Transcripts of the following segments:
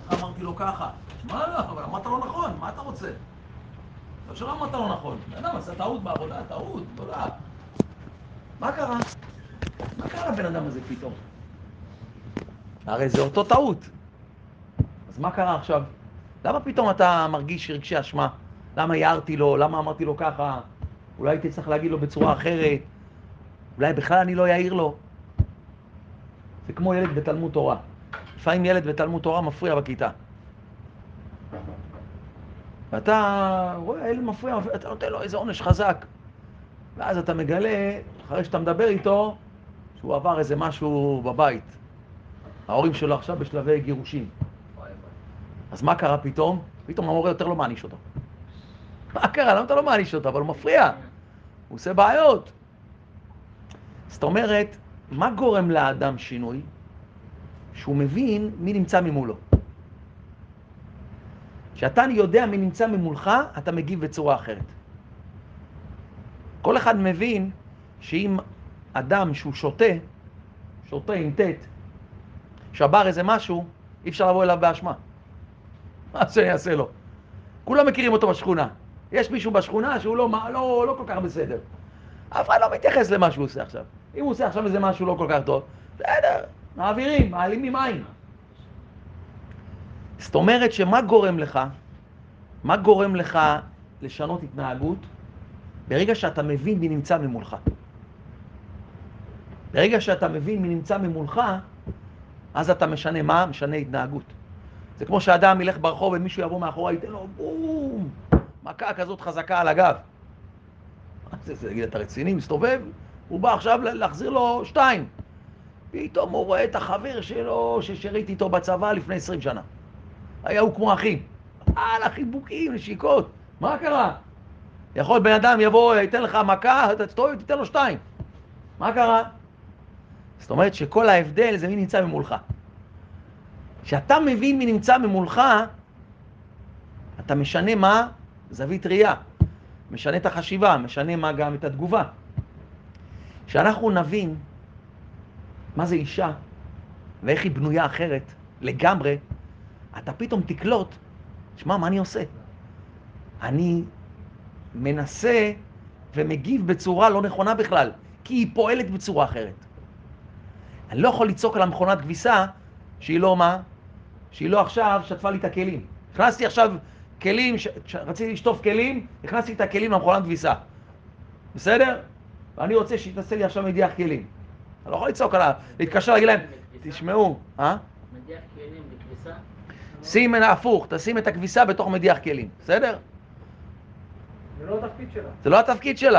אמרתי לו ככה. מה לא? אבל אמרת לא נכון, מה אתה רוצה? לא שלא אמרת לא נכון. אדם עשה טעות בעבודה, טעות, גדולה. מה קרה? מה קרה לבן אדם הזה פתאום? הרי זה אותו טעות. אז מה קרה עכשיו? למה פתאום אתה מרגיש רגשי אשמה? למה הערתי לו? למה אמרתי לו ככה? אולי הייתי צריך להגיד לו בצורה אחרת? אולי בכלל אני לא יעיר לו? זה כמו ילד בתלמוד תורה. לפעמים ילד בתלמוד תורה מפריע בכיתה. ואתה רואה, ילד מפריע, אתה נותן לו איזה עונש חזק. ואז אתה מגלה, אחרי שאתה מדבר איתו, שהוא עבר איזה משהו בבית. ההורים שלו עכשיו בשלבי גירושים. אז מה קרה פתאום? פתאום המורה יותר לא מעניש אותו. מה קרה? למה אתה לא מעניש אותו? אבל הוא מפריע. הוא עושה בעיות. זאת אומרת, מה גורם לאדם שינוי? שהוא מבין מי נמצא ממולו. כשאתה יודע מי נמצא ממולך, אתה מגיב בצורה אחרת. כל אחד מבין שאם אדם שהוא שותה עם תת, שבר איזה משהו, אי אפשר לבוא אליו באשמה. מה שאני אעשה לו? כולם מכירים אותו בשכונה. יש מישהו בשכונה שהוא לא כל כך בסדר. אף אחד לא מתייחס למה שהוא עושה עכשיו. אם הוא עושה עכשיו איזה משהו לא כל כך טוב, בסדר, מעבירים, מעלים ממים. זאת אומרת שמה גורם לך? מה גורם לך לשנות התנהגות? ברגע שאתה מבין מי נמצא ממולך. ברגע שאתה מבין מי נמצא ממולך, אז אתה משנה מה? משנה התנהגות. זה כמו שאדם ילך ברחוב ומישהו יבוא מאחורה, ייתן לו בום, מכה כזאת חזקה על הגב. זה תגיד, אתה רציני, מסתובב, הוא בא עכשיו להחזיר לו 2. פתאום הוא רואה את החבר שלו ששירית איתו בצבא לפני 20 שנה. היה הוא כמו אחים. לחיבוקים, נשיקות. מה קרה? יכול בן אדם יבוא, ייתן לך מכה, אתה תסתובב, תיתן לו 2. מה קרה? זאת אומרת שכל ההבדל זה מי נמצא ממולך. כשאתה מבין מי נמצא ממולך, אתה משנה מה? זווית ראייה. משנה את החשיבה, משנה מה גם את התגובה. כשאנחנו נבין מה זה אישה ואיך היא בנויה אחרת לגמרי, אתה פתאום תקלוט, שמע, מה אני עושה? אני מנסה ומגיב בצורה לא נכונה בכלל, כי היא פועלת בצורה אחרת. אני לא יכול לצעוק על המכונת כביסה שהיא לא מה? שהיא לא עכשיו שטפה לי את הכלים. הכנסתי עכשיו כלים, רציתי לשטוף כלים, הכנסתי את הכלים למכונת כביסה. בסדר? ואני רוצה שתעשה לי עכשיו מדיח כלים. אני לא יכול לצעוק עליו, להתקשר להגיד להם, תשמעו, מדיח כלים בכביסה? שים הפוך, תשים את הכביסה בתוך מדיח כלים, בסדר? זה לא התפקיד שלה. זה לא התפקיד שלה.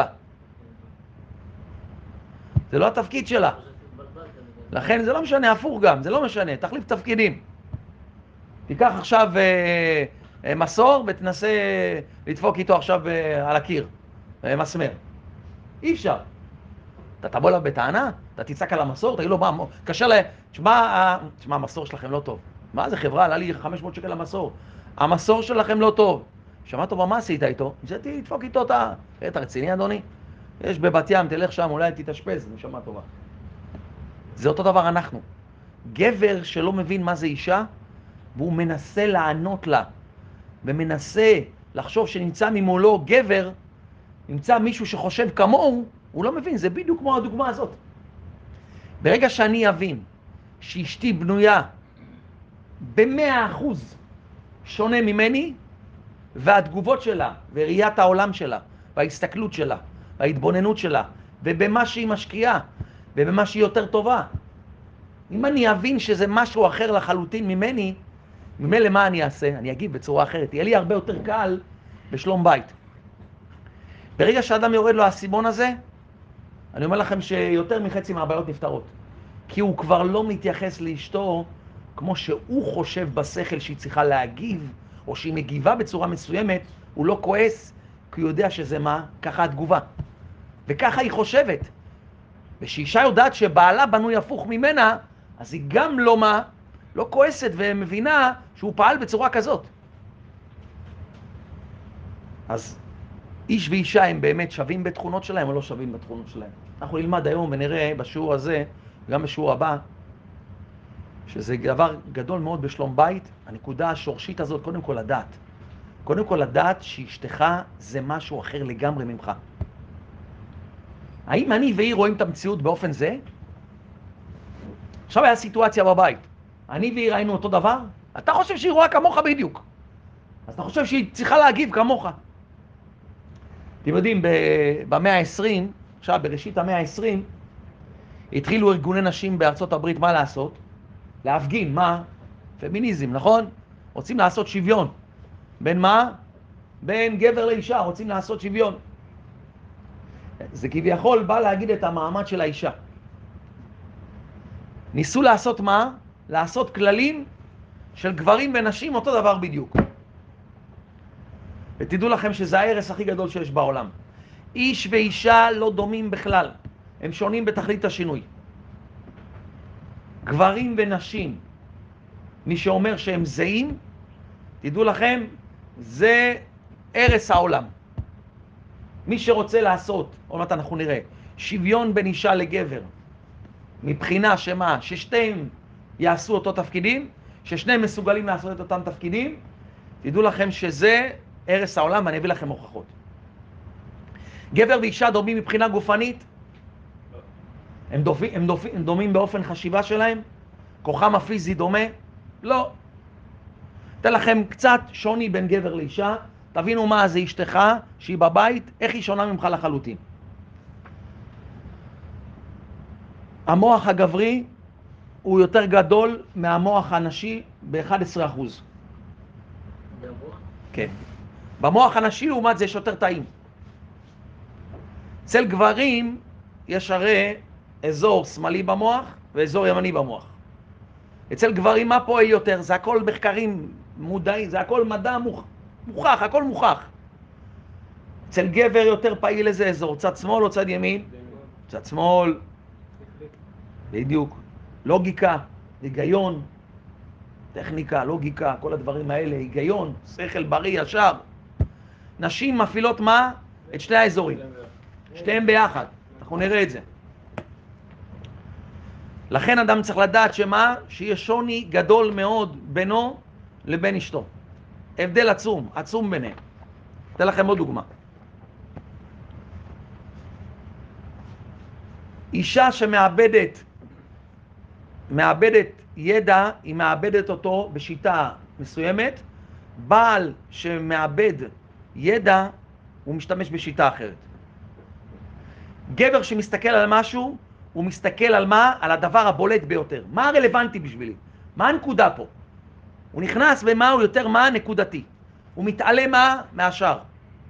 זה לא התפקיד שלה. לכן זה לא משנה, הפוך גם, זה לא משנה, תחליף תפקידים. תיקח עכשיו מסור ותנסה לדפוק איתו עכשיו על הקיר, מסמר. אי אפשר. אתה תבוא אליו בטענה, אתה תצעק על המסור, תגיד לו, מה, קשה לה, תשמע, המסור שלכם לא טוב. מה זה חברה, עלה לי 500 שקל למסור. המסור שלכם לא טוב. שמעת טובה, מה עשית איתו? ניסיתי לדפוק איתו אתה רציני, אדוני? יש בבת ים, תלך שם, אולי תתאשפז, נשמה טובה. זה אותו דבר אנחנו. גבר שלא מבין מה זה אישה, והוא מנסה לענות לה, ומנסה לחשוב שנמצא ממולו גבר, נמצא מישהו שחושב כמוהו, הוא לא מבין, זה בדיוק כמו הדוגמה הזאת. ברגע שאני אבין שאשתי בנויה ב100% שונה ממני, והתגובות שלה, וראיית העולם שלה, וההסתכלות שלה, וההתבוננות שלה, ובמה שהיא משקיעה, ובמה שהיא יותר טובה. אם אני אבין שזה משהו אחר לחלוטין ממני, ממילא מה אני אעשה? אני אגיב בצורה אחרת. יהיה לי הרבה יותר קל בשלום בית. ברגע שאדם יורד לו הסימון הזה, אני אומר לכם שיותר מחצי מהבעיות נפתרות. כי הוא כבר לא מתייחס לאשתו כמו שהוא חושב בשכל שהיא צריכה להגיב, או שהיא מגיבה בצורה מסוימת, הוא לא כועס, כי הוא יודע שזה מה? ככה התגובה. וככה היא חושבת. ושאישה יודעת שבעלה בנוי הפוך ממנה, אז היא גם לא מה? לא כועסת ומבינה שהוא פעל בצורה כזאת. אז איש ואישה הם באמת שווים בתכונות שלהם או לא שווים בתכונות שלהם. אנחנו נלמד היום ונראה בשיעור הזה, גם בשיעור הבא, שזה דבר גדול מאוד בשלום בית. הנקודה השורשית הזאת, קודם כל לדעת. קודם כל לדעת שאשתך זה משהו אחר לגמרי ממך. האם אני והיא רואים את המציאות באופן זה? עכשיו היה סיטואציה בבית. אני והיא ראינו אותו דבר? אתה חושב שהיא רואה כמוך בדיוק. אז אתה חושב שהיא צריכה להגיב כמוך. אתם יודעים, במאה ה-20, עכשיו בראשית המאה ה-20, התחילו ארגוני נשים בארצות הברית מה לעשות? להפגין, מה? פמיניזם, נכון? רוצים לעשות שוויון. בין מה? בין גבר לאישה, רוצים לעשות שוויון. זה כביכול בא להגיד את המעמד של האישה. ניסו לעשות מה? לעשות כללים של גברים ונשים אותו דבר בדיוק. ותדעו לכם שזה ההרס הכי גדול שיש בעולם. איש ואישה לא דומים בכלל. הם שונים בתכלית השינוי. גברים ונשים, מי שאומר שהם זהים, תדעו לכם, זה הרס העולם. מי שרוצה לעשות, עוד מעט אנחנו נראה, שוויון בין אישה לגבר, מבחינה שמה, ששתיהם יעשו אותו תפקידים, ששניהם מסוגלים לעשות את אותם תפקידים, תדעו לכם שזה הרס העולם, ואני אביא לכם הוכחות. גבר ואישה דומים מבחינה גופנית? הם דומים באופן חשיבה שלהם? כוחם הפיזי דומה? לא. אתן לכם קצת שוני בין גבר לאישה, תבינו מה זה אשתך שהיא בבית, איך היא שונה ממך לחלוטין. המוח הגברי הוא יותר גדול מהמוח הנשי ב-11%. גבוה? כן. במוח הנשי לעומת זה יש יותר תאים. אצל גברים יש הרי אזור שמאלי במוח ואזור ימני במוח. אצל גברים מה פועל יותר? זה הכל מחקרים מודעים, זה הכל מדע מוכח, הכל מוכח. אצל גבר יותר פעיל איזה אזור, צד שמאל או צד ימין? צד שמאל. בדיוק. לוגיקה, היגיון, טכניקה, לוגיקה, כל הדברים האלה, היגיון, שכל בריא, ישר. נשים מפעילות מה? את שני האזורים. שתיהם ביחד. אנחנו נראה את זה. לכן אדם צריך לדעת שמה? שיש שוני גדול מאוד בינו לבין אשתו. הבדל עצום, עצום ביניהם. אתן לכם עוד דוגמה. אישה שמאבדת ידע, היא מאבדת אותו בשיטה מסוימת. בעל שמאבד ידע, הוא משתמש בשיטה אחרת. גבר שמסתכל על משהו, הוא מסתכל על מה? על הדבר הבולט ביותר. מה הרלוונטי בשבילי? מה הנקודה פה? הוא נכנס במה הוא יותר מה נקודתי. הוא מתעלם מה? מהשאר.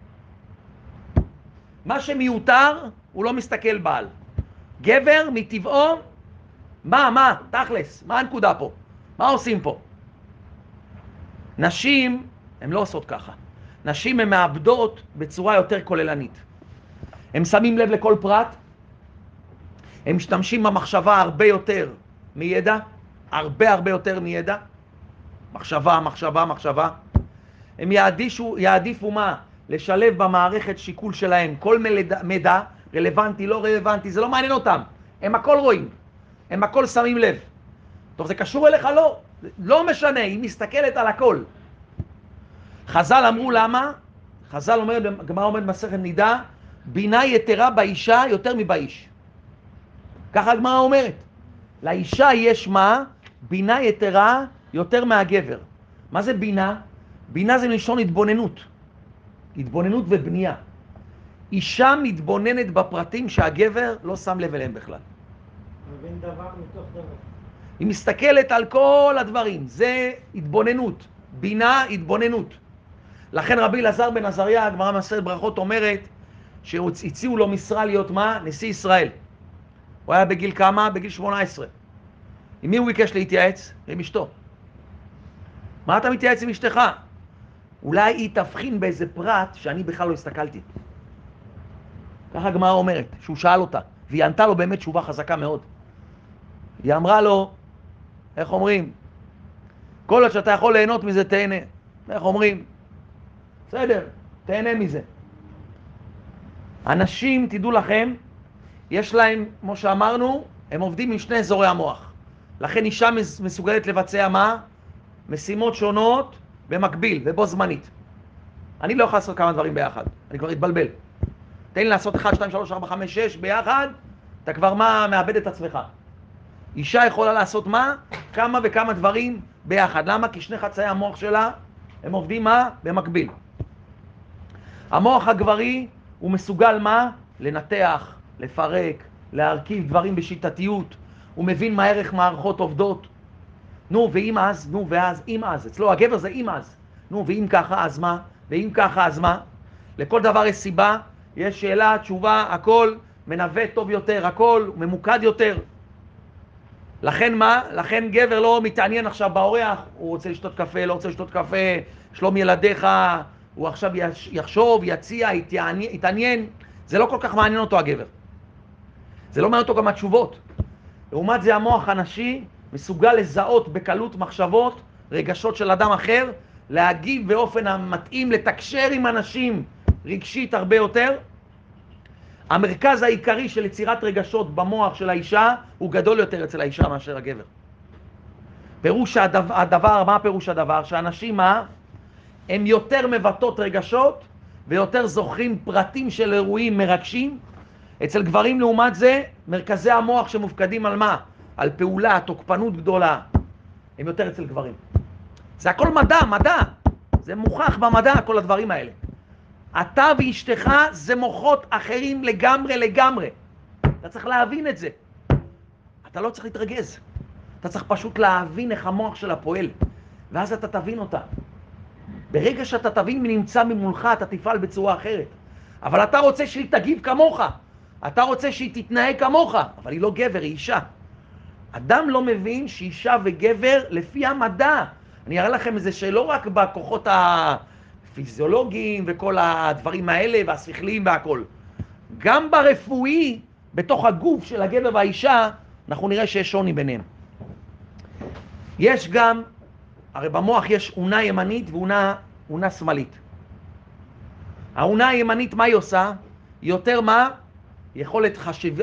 מה שמיותר, הוא לא מסתכל בעל. גבר מטבעו, מה? תכלס, מה הנקודה פה? מה עושים פה? נשים, הן לא עושות ככה. נשים הן מאבדות בצורה יותר כוללנית. הם שמים לב לכל פרט, הם משתמשים במחשבה הרבה יותר מידע, הרבה יותר מידע. מחשבה. הם יעדיפו מה? לשלב במערכת שיקול שלהם כל מידע, רלוונטי, לא רלוונטי, זה לא מעניין אותם. הם הכל רואים, הם הכל שמים לב. טוב, זה קשור אליך? לא. לא משנה, היא מסתכלת על הכל. חז"ל אמרו למה? חז"ל אומר, גמרא אומרת במסכת נידה, בינה יתרה באישה יותר מבאיש. ככה הגמרא אומרת. לאישה יש מה? בינה יתרה יותר מהגבר. מה זה בינה? בינה זה מלשון התבוננות. התבוננות ובנייה. אישה מתבוננת בפרטים שהגבר לא שם לב אליהם בכלל. מבין דבר מתוך דבר. היא מסתכלת על כל הדברים. זה התבוננות. בינה, התבוננות. לכן רבי אלעזר בן עזריה, הגמרא במסכת ברכות אומרת, שהציעו לו משרה להיות מה? נשיא ישראל. הוא היה בגיל כמה? בגיל 18. עם מי הוא ביקש להתייעץ? עם אשתו. מה אתה מתייעץ עם אשתך? אולי היא תבחין באיזה פרט שאני בכלל לא הסתכלתי. ככה הגמרא אומרת, שהוא שאל אותה, והיא ענתה לו באמת תשובה חזקה מאוד. היא אמרה לו, איך אומרים? כל עוד שאתה יכול ליהנות מזה, תהנה. איך אומרים? בסדר, תהנה מזה. אנשים, תדעו לכם, יש להם, כמו שאמרנו, הם עובדים עם שני אזורי המוח. לכן אישה מסוגלת לבצע מה? משימות שונות במקביל ובו זמנית. אני לא יכול לעשות כמה דברים ביחד, אני כבר אתבלבל. תן לי לעשות 1, 2, 3, 4, 5, 6 ביחד, אתה כבר מה? מאבד את עצמך. אישה יכולה לעשות מה? כמה וכמה דברים ביחד. למה? כי שני חצאי המוח שלה הם עובדים מה? במקביל. המוח הגברי הוא מסוגל מה? לנתח, לפרק, להרכיב דברים בשיטתיות. הוא מבין מה ערך מערכות עובדות. נו, ואם אז, נו, ואז, אם אז. אצלו הגבר זה אם אז. נו, ואם ככה, אז מה? ואם ככה, אז מה? לכל דבר יש סיבה, יש שאלה, תשובה, הכל מנווט טוב יותר, הכל ממוקד יותר. לכן מה? לכן גבר לא מתעניין עכשיו באורח, הוא רוצה לשתות קפה, לא רוצה לשתות קפה, שלום ילדיך, הוא עכשיו יחשוב, יציע, יתעניין. זה לא כל כך מעניין אותו הגבר. זה לא מעניין אותו גם התשובות. לעומת זה המוח הנשי מסוגל לזהות בקלות מחשבות, רגשות של אדם אחר, להגיב באופן המתאים, לתקשר עם אנשים רגשית הרבה יותר. המרכז העיקרי של יצירת רגשות במוח של האישה הוא גדול יותר אצל האישה מאשר הגבר. פירוש הדבר, מה פירוש הדבר? שאנשים מה? הם יותר מבטאות רגשות ויותר זוכרים פרטים של אירועים מרגשים. אצל גברים לעומת זה, מרכזי המוח שמופקדים על מה? על פעולה, תוקפנות גדולה. הם יותר אצל גברים. זה הכל מדע, מדע. זה מוכח במדע, כל הדברים האלה. אתה ואשתך זה מוחות אחרים לגמרי לגמרי. אתה צריך להבין את זה. אתה לא צריך להתרגז. אתה צריך פשוט להבין איך המוח שלה פועל. ואז אתה תבין אותה. ברגע שאתה תבין מי נמצא ממולך, אתה תפעל בצורה אחרת. אבל אתה רוצה שהיא תגיב כמוך. אתה רוצה שהיא תתנהג כמוך. אבל היא לא גבר, היא אישה. אדם לא מבין שאישה וגבר לפי המדע. אני אראה לכם את זה שלא רק בכוחות הפיזיולוגיים וכל הדברים האלה והשכליים והכל. גם ברפואי, בתוך הגוף של הגבר והאישה, אנחנו נראה שיש שוני ביניהם. יש גם, הרי במוח יש אונה ימנית ואונה שמאלית. האונה הימנית, מה היא עושה? היא יותר מה? יכולת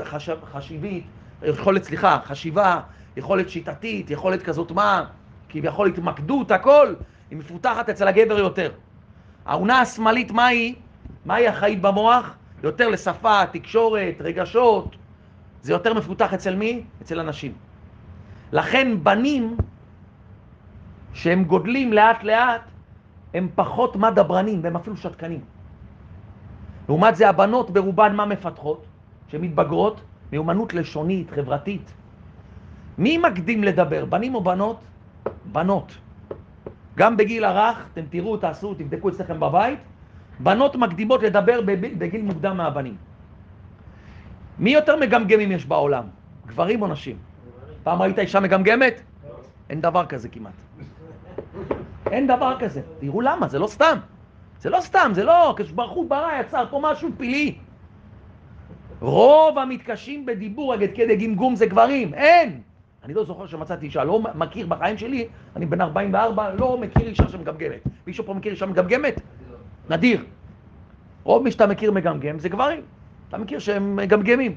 חשיבה, יכולת שיטתית, יכולת כזאת מה? כביכול התמקדות, הכל, היא מפותחת אצל הגבר יותר. האונה השמאלית, מה היא? מה היא החיים במוח? יותר לשפה, תקשורת, רגשות. זה יותר מפותח אצל מי? אצל אנשים. לכן בנים שהם גודלים לאט לאט, הם פחות מה דברנים, והם אפילו שתקנים. לעומת זה הבנות ברובן מה מפתחות? שמתבגרות, מיומנות לשונית, חברתית. מי מקדים לדבר? בנים או בנות? בנות. גם בגיל הרך, אתם תראו, תעשו, תבדקו אצלכם בבית, בנות מקדימות לדבר בגיל מוקדם מהבנים. מי יותר מגמגמים יש בעולם? גברים או נשים? פעם ראית אישה מגמגמת? אין דבר כזה כמעט. אין דבר כזה. תראו למה, זה לא סתם. זה לא סתם, זה לא, כשברוך הוא ברא יצר פה משהו פילי. רוב המתקשים בדיבור עד כדי גמגום זה גברים, אין. אני לא זוכר שמצאתי אישה, לא מכיר בחיים שלי, אני בן 44, לא מכיר אישה שמגמגמת. מישהו פה מכיר אישה מגמגמת? נדיר. רוב מי שאתה מכיר מגמגם זה גברים. אתה מכיר שהם מגמגמים.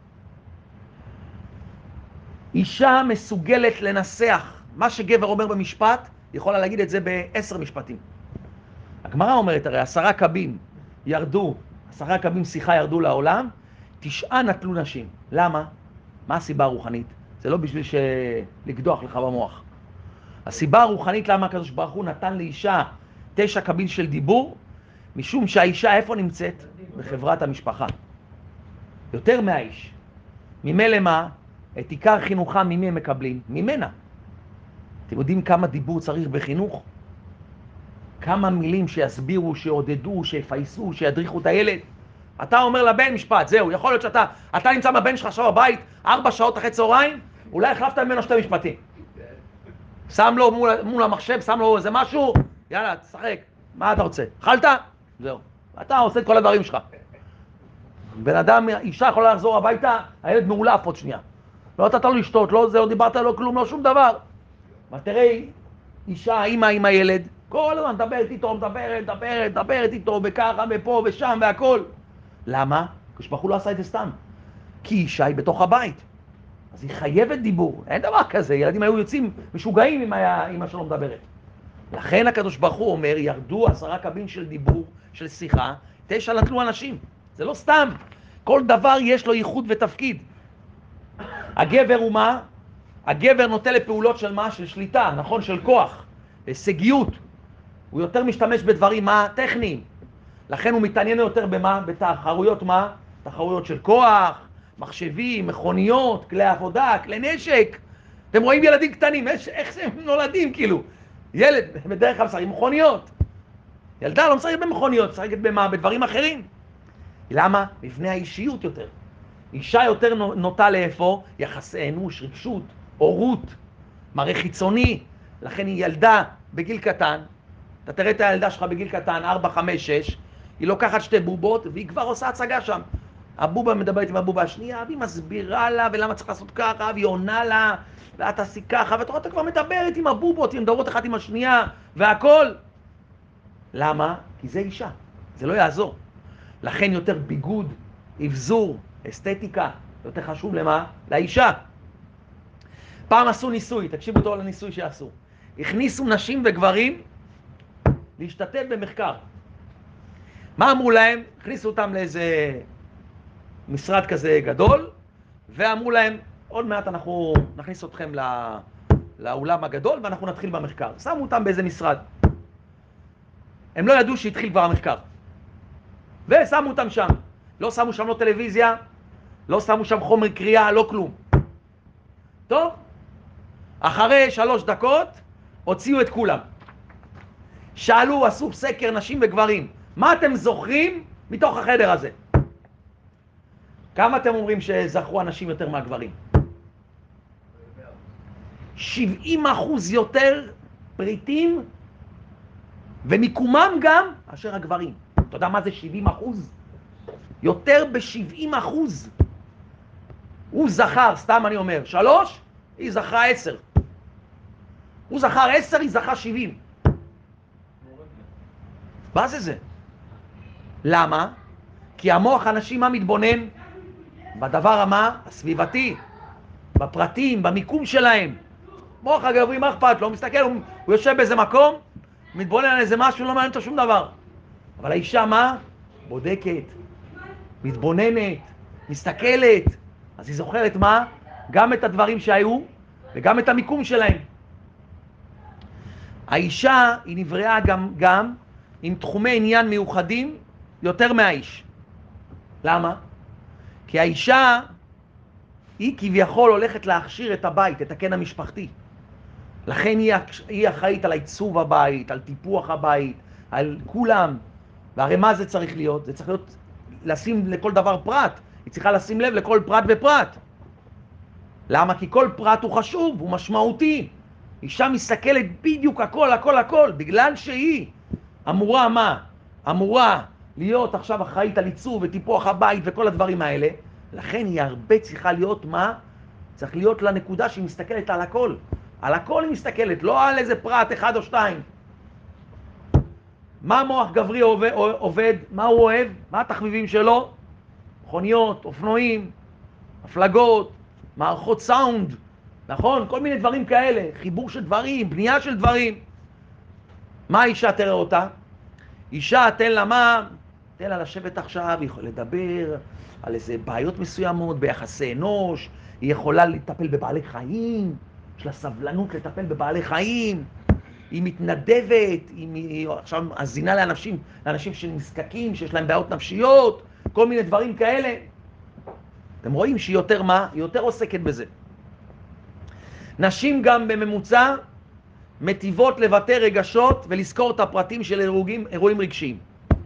אישה מסוגלת לנסח. מה שגבר אומר במשפט, יכולה להגיד את זה ב10 משפטים. הגמרא אומרת, הרי 10 קבים ירדו, 10 קבים שיחה ירדו לעולם, 9 נטלו נשים. למה? מה הסיבה הרוחנית? זה לא בשביל לקדוח לך במוח. הסיבה הרוחנית למה הקדוש ברוך הוא נתן לאישה 9 קבין של דיבור, משום שהאישה איפה נמצאת? בחברת המשפחה. יותר מהאיש. ממילא מה? את עיקר חינוכה ממי הם מקבלים? ממנה. אתם יודעים כמה דיבור צריך בחינוך? כמה מילים שיסבירו, שיעודדו, שיפייסו, שידריכו את הילד? אתה אומר לבן משפט, זהו, יכול להיות שאתה נמצא מהבן שלך עכשיו בבית 4 שעות אחרי צהריים, אולי החלפת ממנו 2 משפטים. שם לו מול המחשב, שם לו איזה משהו, יאללה, תשחק, מה אתה רוצה? אכלת? זהו. אתה עושה את כל הדברים שלך. בן אדם, אישה יכולה לחזור הביתה, הילד מעולף עוד שנייה. לא נתת לו לשתות, לא זה, לא דיברת לו כלום, לא שום דבר. אבל תראה, אישה, אמא עם הילד, כל הזמן מדברת איתו, מדברת איתו, וככה, ופה, ושם, והכל. למה? כשברוך הוא לא עשה את זה סתם. כי אישה היא בתוך הבית. אז היא חייבת דיבור, אין דבר כזה, ילדים היו יוצאים משוגעים אם אמא שלו מדברת. לכן הקדוש ברוך הוא אומר, ירדו 10 קבין של דיבור, של שיחה, 9 נטלו אנשים. זה לא סתם, כל דבר יש לו ייחוד ותפקיד. הגבר הוא מה? הגבר נוטה לפעולות של מה? של שליטה, נכון? של כוח, הישגיות. הוא יותר משתמש בדברים מה? טכניים. לכן הוא מתעניין יותר במה? בתחרויות מה? תחרויות של כוח, מחשבים, מכוניות, כלי עבודה, כלי נשק. אתם רואים ילדים קטנים, איך הם נולדים כאילו. ילד בדרך כלל משחק מכוניות. ילדה לא משחקת במכוניות, משחקת במה? בדברים אחרים. למה? מבנה האישיות יותר. אישה יותר נוטה לאיפה? יחסי אנוש, רגשות, הורות, מראה חיצוני. לכן היא ילדה בגיל קטן, אתה תראה את הילדה שלך בגיל קטן, 4, 5, 6, היא לוקחת 2 בובות והיא כבר עושה הצגה שם. הבובה מדברת עם הבובה השנייה, והיא מסבירה לה ולמה צריך לעשות ככה, והיא עונה לה, ואת תעשי ככה, ואתה כבר מדברת עם הבובות, הן מדברות אחת עם השנייה, והכל. למה? כי זה אישה, זה לא יעזור. לכן יותר ביגוד, אבזור, אסתטיקה, יותר חשוב למה? לאישה. פעם עשו ניסוי, תקשיבו טוב לניסוי שעשו. הכניסו נשים וגברים להשתתף במחקר. מה אמרו להם? הכניסו אותם לאיזה משרד כזה גדול, ואמרו להם, עוד מעט אנחנו נכניס אתכם לאולם הגדול, ואנחנו נתחיל במחקר. שמו אותם באיזה משרד. הם לא ידעו שהתחיל כבר המחקר. ושמו אותם שם. לא שמו שם לא טלוויזיה, לא שמו שם חומר קריאה, לא כלום. טוב? אחרי 3 דקות, הוציאו את כולם. שאלו, עשו סקר נשים וגברים. מה אתם זוכרים מתוך החדר הזה? כמה אתם אומרים שזכרו אנשים יותר מהגברים? 70% יותר פריטים ומיקומם גם אשר הגברים. אתה יודע מה זה 70%? יותר ב-70%. הוא זכר, סתם אני אומר, 3, היא זכרה 10. הוא זכר 10, היא זכרה 70. מה זה? למה? כי המוח האנשים מה מתבונן? בדבר מה? הסביבתי, בפרטים, במיקום שלהם. מוח הגברי מה אכפת לו? הוא מסתכל, הוא יושב באיזה מקום, מתבונן על איזה משהו, לא מעניין אותו שום דבר. אבל האישה מה? בודקת, מתבוננת, מסתכלת. אז היא זוכרת מה? גם את הדברים שהיו וגם את המיקום שלהם. האישה היא נבראה גם עם תחומי עניין מיוחדים יותר מהאיש. למה? כי האישה היא כביכול הולכת להכשיר את הבית, את הקן המשפחתי. לכן היא אחראית על העיצוב הבית, על טיפוח הבית, על כולם. והרי מה זה צריך להיות? זה צריך להיות לשים לכל דבר פרט. היא צריכה לשים לב לכל פרט ופרט. למה? כי כל פרט הוא חשוב, הוא משמעותי. אישה מסתכלת בדיוק הכל, בגלל שהיא אמורה מה? אמורה להיות עכשיו אחראית על עיצוב וטיפוח הבית וכל הדברים האלה. לכן היא הרבה צריכה להיות מה? צריך להיות לנקודה שהיא מסתכלת על הכל. על הכל היא מסתכלת, לא על איזה פרט 1 או 2. מה מוח גברי עובד? מה הוא אוהב? מה התחביבים שלו? מכוניות, אופנועים, הפלגות, מערכות סאונד, נכון? כל מיני דברים כאלה, חיבור של דברים, בנייה של דברים. מה האישה תראה אותה? אישה תן לה מה? תן לה לשבת עכשיו, היא יכולה לדבר על איזה בעיות מסוימות ביחסי אנוש, היא יכולה לטפל בבעלי חיים, יש לה סבלנות לטפל בבעלי חיים, היא מתנדבת, היא עכשיו מזינה לאנשים שנזקקים, שיש להם בעיות נפשיות, כל מיני דברים כאלה. אתם רואים שהיא יותר מה? היא יותר עוסקת בזה. נשים גם בממוצע מטיבות לבטא רגשות ולזכור את הפרטים של אירועים רגשיים.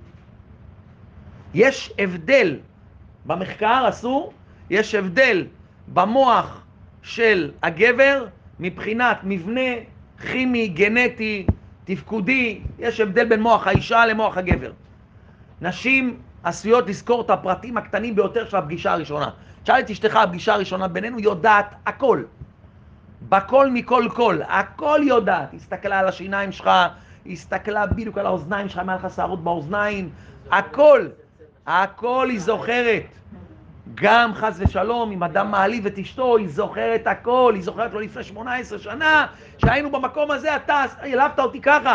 יש הבדל במחקר יש הבדל במוח של הגבר מבחינת מבנה כימי, גנטי, תפקודי, יש הבדל בין מוח האישה למוח הגבר. נשים עשויות לזכור את הפרטים הקטנים ביותר של הפגישה הראשונה. תשאל את אשתך, הפגישה הראשונה בינינו יודעת הכל. בכל מכל כל, הכל יודעת. הסתכלה על השיניים שלך, הסתכלה בדיוק על האוזניים שלך, מעל לך שערות באוזניים, הכל היא זוכרת. גם חס ושלום, אם אדם מעליב את אשתו, היא זוכרת הכל, היא זוכרת לו לפני 18 שנה, שהיינו במקום הזה, אתה העלבת אותי ככה.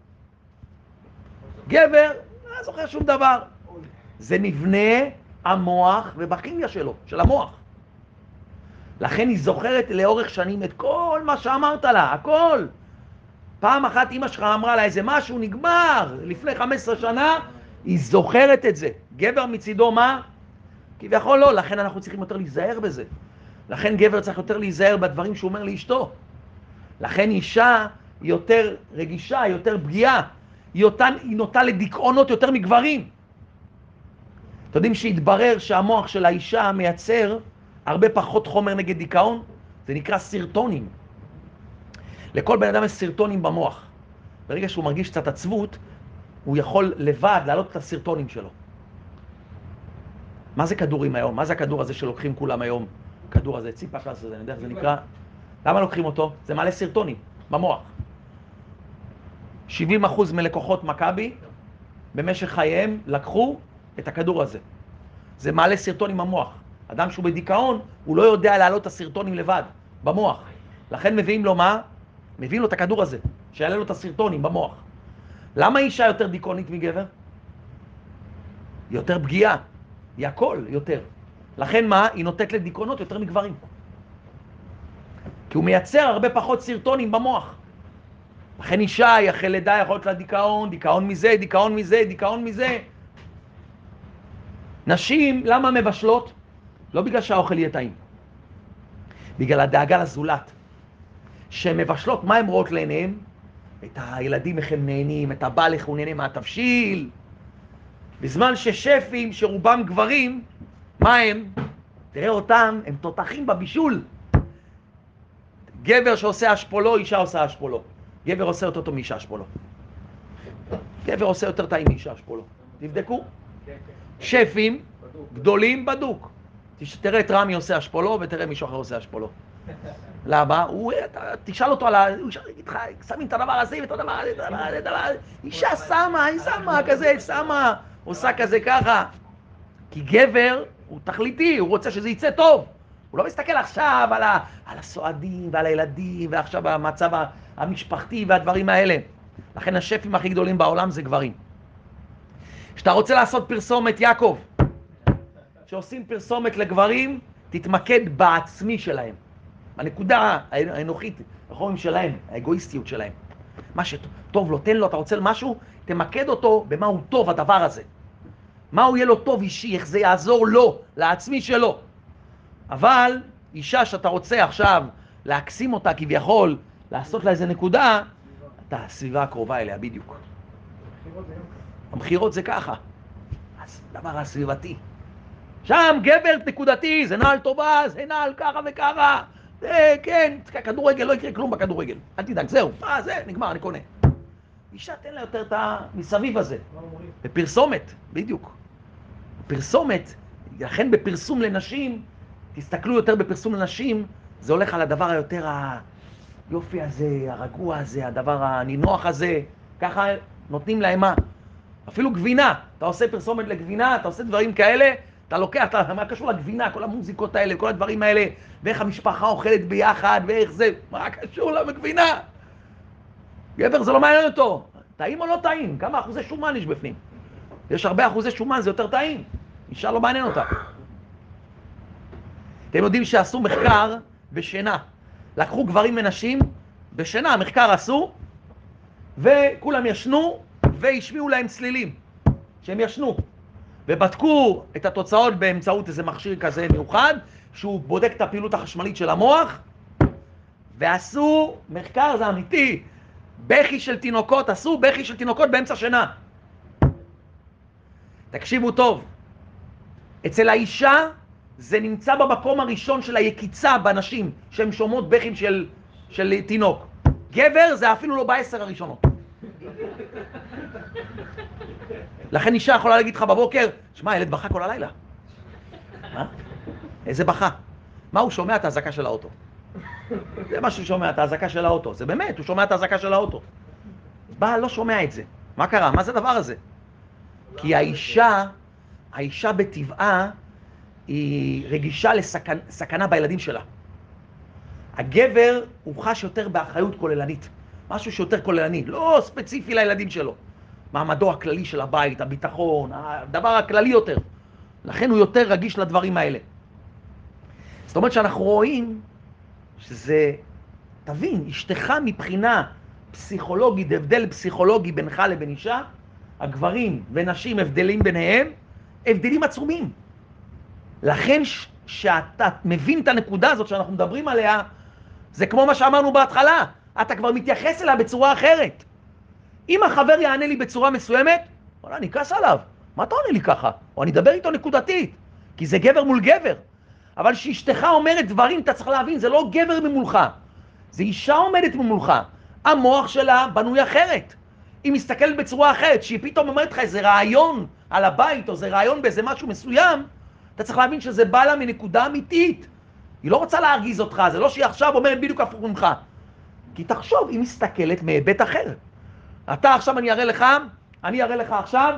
גבר, לא זוכר שום דבר. זה מבנה המוח ובכימיה שלו, של המוח. לכן היא זוכרת לאורך שנים את כל מה שאמרת לה, הכל. פעם אחת אמא שלך אמרה לה איזה משהו, נגמר, לפני 15 שנה, היא זוכרת את זה. גבר מצידו מה? כביכול לא, לכן אנחנו צריכים יותר להיזהר בזה. לכן גבר צריך יותר להיזהר בדברים שהוא אומר לאשתו. לכן אישה היא יותר רגישה, היא יותר פגיעה, היא נוטה לדיכאונות יותר מגברים. אתם יודעים שהתברר שהמוח של האישה מייצר הרבה פחות חומר נגד דיכאון? זה נקרא סרטונים. לכל בן אדם יש סרטונים במוח. ברגע שהוא מרגיש קצת עצבות, הוא יכול לבד להעלות את הסרטונים שלו. מה זה כדורים היום? מה זה הכדור הזה שלוקחים כולם היום? כדור הזה, ציפקס הזה, אני יודע איך זה נקרא. למה לוקחים אותו? זה מעלה סרטונים במוח. 70% מלקוחות מכבי במשך חייהם לקחו את הכדור הזה. זה מעלה סרטונים במוח. אדם שהוא בדיכאון, הוא לא יודע להעלות את הסרטונים לבד, במוח. לכן מביאים לו מה? מביאים לו את הכדור הזה, שיעלה לו את הסרטונים במוח. למה אישה יותר דיכאונית מגבר? היא יותר פגיעה. היא הכל יותר. לכן מה? היא נותנת לדיכאונות יותר מגברים. כי הוא מייצר הרבה פחות סרטונים במוח. לכן אישה היא אחרי לידה יכול להיות לה דיכאון, דיכאון מזה, דיכאון מזה, דיכאון מזה. נשים, למה מבשלות? לא בגלל שהאוכל יהיה טעים. בגלל הדאגה לזולת. שהן מבשלות, מה הן רואות לעיניהם? את הילדים איך הם נהנים, את הבעל איך הוא נהנה מהתבשיל. בזמן ששפים, שרובם גברים, מה הם? תראה אותם, הם תותחים בבישול. גבר שעושה אשפולו, אישה עושה אשפולו. גבר עושה יותר טוב מאישה אשפולו. גבר עושה יותר טעים מאישה אשפולו. תבדקו. שפים גדולים בדוק. תראה את רמי עושה אשפולו ותראה מישהו אחר עושה אשפולו. למה? תשאל אותו על הוא יגיד לך, שמים את הדבר הזה ואת הדבר הזה, אישה שמה, היא שמה כזה, שמה, עושה כזה ככה. כי גבר הוא תכליתי, הוא רוצה שזה יצא טוב. הוא לא מסתכל עכשיו על הסועדים ועל הילדים ועכשיו המצב המשפחתי והדברים האלה. לכן השפים הכי גדולים בעולם זה גברים. כשאתה רוצה לעשות פרסומת, יעקב, כשעושים פרסומת לגברים, תתמקד בעצמי שלהם. בנקודה האנוכית, החומים שלהם, האגואיסטיות שלהם. מה שטוב לו, תן לו, אתה רוצה משהו, תמקד אותו במה הוא טוב הדבר הזה. מה הוא יהיה לו טוב אישי, איך זה יעזור לו, לעצמי שלו. אבל אישה שאתה רוצה עכשיו להקסים אותה כביכול, לעשות לה איזה נקודה, אתה הסביבה הקרובה אליה בדיוק. המחירות זה ככה. אז דבר הסביבתי. שם גבר נקודתי, זה נעל טובה, זה נעל ככה וככה. כן, כדורגל, לא יקרה כלום בכדורגל. אל תדאג, זהו, זה, נגמר, אני קונה. אישה, תן לה יותר את המסביב הזה. בפרסומת, בדיוק. פרסומת, לכן בפרסום לנשים, תסתכלו יותר בפרסום לנשים, זה הולך על הדבר היותר היופי הזה, הרגוע הזה, הדבר הנינוח הזה, ככה נותנים להם מה. אפילו גבינה, אתה עושה פרסומת לגבינה, אתה עושה דברים כאלה, אתה לוקח, מה קשור לגבינה, כל המוזיקות האלה, כל הדברים האלה, ואיך המשפחה אוכלת ביחד, ואיך זה, מה קשור לגבינה? גבר זה לא מעניין אותו, טעים או לא טעים? כמה אחוזי שומן יש בפנים? יש הרבה אחוזי שומן, זה יותר טעים, אישה לא מעניין אותה. אתם יודעים שעשו מחקר בשינה, לקחו גברים ונשים, בשינה המחקר עשו, וכולם ישנו, והשמיעו להם צלילים, שהם ישנו. ובדקו את התוצאות באמצעות איזה מכשיר כזה מיוחד, שהוא בודק את הפעילות החשמלית של המוח, ועשו מחקר, זה אמיתי, בכי של תינוקות, עשו בכי של תינוקות באמצע שינה. תקשיבו טוב, אצל האישה זה נמצא במקום הראשון של היקיצה בנשים, שהן שומעות בכי של תינוק. גבר זה אפילו לא ב10 הראשונות. לכן אישה יכולה להגיד לך בבוקר, שמע, ילד בכה כל הלילה. מה? איזה בכה? מה הוא שומע את ההזקה של האוטו? זה מה שהוא שומע, את ההזקה של האוטו. זה באמת, הוא שומע את ההזקה של האוטו. בעל לא שומע את זה. מה קרה? מה זה הדבר הזה? כי האישה בטבעה, היא רגישה לסכנה בילדים שלה. הגבר הוא חש יותר באחריות כוללנית, משהו שיותר כוללני, לא ספציפי לילדים שלו. מעמדו הכללי של הבית, הביטחון, הדבר הכללי יותר. לכן הוא יותר רגיש לדברים האלה. זאת אומרת שאנחנו רואים שזה, תבין, אשתך מבחינה פסיכולוגית, הבדל פסיכולוגי בינך לבין אישה, הגברים ונשים הבדלים ביניהם, הבדלים עצומים. לכן שאתה מבין את הנקודה הזאת שאנחנו מדברים עליה, זה כמו מה שאמרנו בהתחלה, אתה כבר מתייחס אליה בצורה אחרת. אם החבר יענה לי בצורה מסוימת, וואלה, אני כעס עליו. מה אתה עונה לי ככה? או אני אדבר איתו נקודתית, כי זה גבר מול גבר. אבל שאשתך אומרת דברים, אתה צריך להבין, זה לא גבר ממולך, זה אישה עומדת ממולך. המוח שלה בנוי אחרת. היא מסתכלת בצורה אחרת, שהיא פתאום אומרת לך איזה רעיון על הבית, או זה רעיון באיזה משהו מסוים, אתה צריך להבין שזה בא לה מנקודה אמיתית. היא לא רוצה להרגיז אותך, זה לא שהיא עכשיו אומרת בדיוק הפוך ממך. כי תחשוב, היא מסתכלת מהיבט אחר. אתה עכשיו, אני אראה לך עכשיו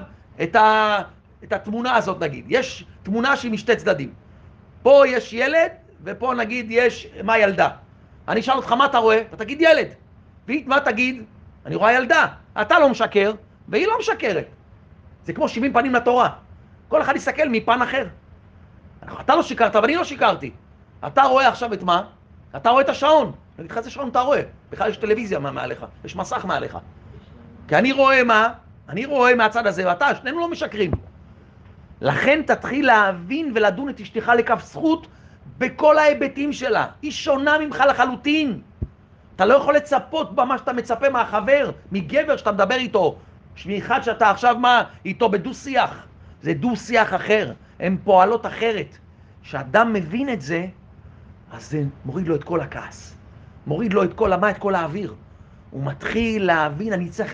את התמונה הזאת נגיד. יש תמונה שהיא משתי צדדים. פה יש ילד, ופה נגיד יש מה ילדה. אני אשאל אותך מה אתה רואה, אתה תגיד ילד. והיא מה תגיד? אני רואה ילדה. אתה לא משקר, והיא לא משקרת. זה כמו 70 פנים לתורה. כל אחד יסתכל מפן אחר. אתה לא שיקרת, אבל אני לא שיקרתי. אתה רואה עכשיו את מה? אתה רואה את השעון. אני אגיד לך איזה שעון אתה רואה. בכלל יש טלוויזיה מעליך, יש מסך מעליך. כי אני רואה מה? אני רואה מהצד הזה, ואתה, שנינו לא משקרים. לכן תתחיל להבין ולדון את אשתך לכף זכות בכל ההיבטים שלה. היא שונה ממך לחלוטין. אתה לא יכול לצפות במה שאתה מצפה מהחבר, מגבר שאתה מדבר איתו. מאחד שאתה עכשיו מה? איתו בדו שיח. זה דו שיח אחר. הן פועלות אחרת. כשאדם מבין את זה, אז זה מוריד לו את כל הכעס. מוריד לו את כל המה, את כל האוויר. הוא מתחיל להבין, אני צריך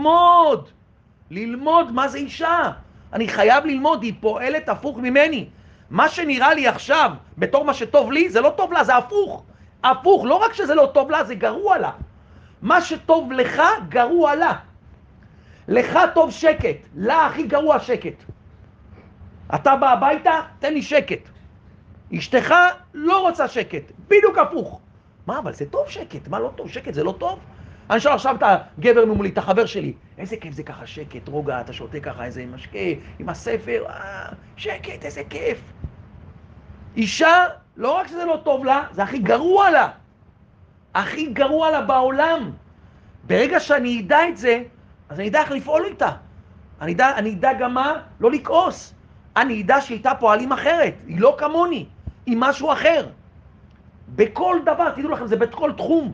ללמוד מה זה אישה. אני חייב ללמוד, היא פועלת הפוך ממני. מה שנראה לי עכשיו, בתור מה שטוב לי, זה לא טוב לה, זה הפוך. הפוך, לא רק שזה לא טוב לה, זה גרוע לה. מה שטוב לך, גרוע לה. לך טוב שקט, לה הכי גרוע שקט. אתה בא הביתה, תן לי שקט. אשתך לא רוצה שקט, בדיוק הפוך. מה, אבל זה טוב שקט, מה לא טוב? שקט זה לא טוב? אני שואל עכשיו את הגבר ממולי, את החבר שלי, איזה כיף זה ככה שקט, רוגע, אתה שותה ככה איזה משקה, עם הספר, שקט, איזה כיף. אישה, לא רק שזה לא טוב לה, זה הכי גרוע לה. הכי גרוע לה בעולם. ברגע שאני אדע את זה, אז אני אדע איך לפעול איתה. אני אדע גם מה, לא לכעוס. אני אדע שאיתה פועלים אחרת, היא לא כמוני, היא משהו אחר. בכל דבר, תדעו לכם, זה בכל תחום.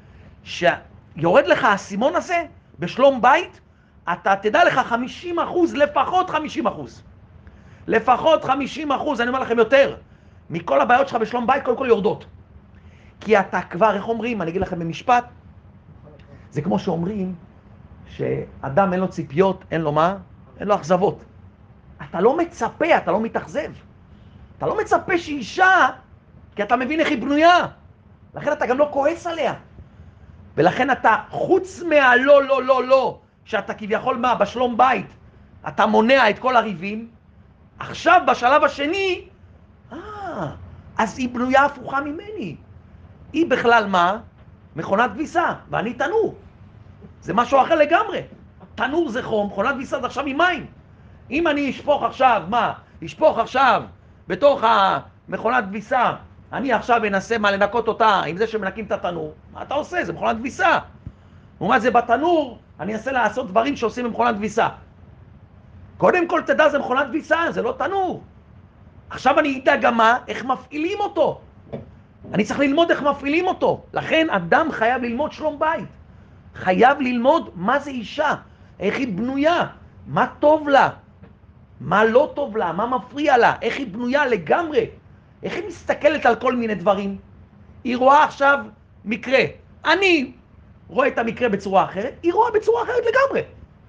שיורד לך הסימון הזה, בשלום בית, אתה תדע לך 50%, לפחות 50%. לפחות 50%, אני אומר לכם יותר. מכל הבעיות שלך בשלום בית, קודם כל יורדות. כי אתה כבר, איך אומרים, אני אגיד לכם במשפט, זה כמו שאומרים, שאדם אין לו ציפיות, אין לו מה? אין לו אכזבות. אתה לא מצפה, אתה לא מתאכזב. אתה לא מצפה שאישה, כי אתה מבין איך היא בנויה. לכן אתה גם לא כועס עליה. ולכן אתה, חוץ מהלא, לא, לא, לא, שאתה כביכול מה, בשלום בית, אתה מונע את כל הריבים, עכשיו בשלב השני, אז היא בנויה הפוכה ממני. היא בכלל מה? מכונת כביסה, ואני תנור. זה משהו אחר לגמרי. תנור זה חום, מכונת כביסה זה עכשיו עם מים. אם אני אשפוך עכשיו, מה? אשפוך עכשיו בתוך המכונת כביסה, אני עכשיו אנסה מה לנקות אותה עם זה שמנקים את התנור. מה אתה עושה? זה מכונת כביסה. לעומת זה בתנור, אני אנסה לעשות דברים שעושים במכונת כביסה. קודם כל תדע, זה מכונת כביסה, זה לא תנור. עכשיו אני אדע גם מה, איך מפעילים אותו. אני צריך ללמוד איך מפעילים אותו. לכן אדם חייב ללמוד שלום בית. חייב ללמוד מה זה אישה, איך היא בנויה, מה טוב לה, מה לא טוב לה, מה מפריע לה, איך היא בנויה לגמרי, איך היא מסתכלת על כל מיני דברים. היא רואה עכשיו מקרה. אני רואה את המקרה בצורה אחרת, היא רואה בצורה אחרת לגמרי.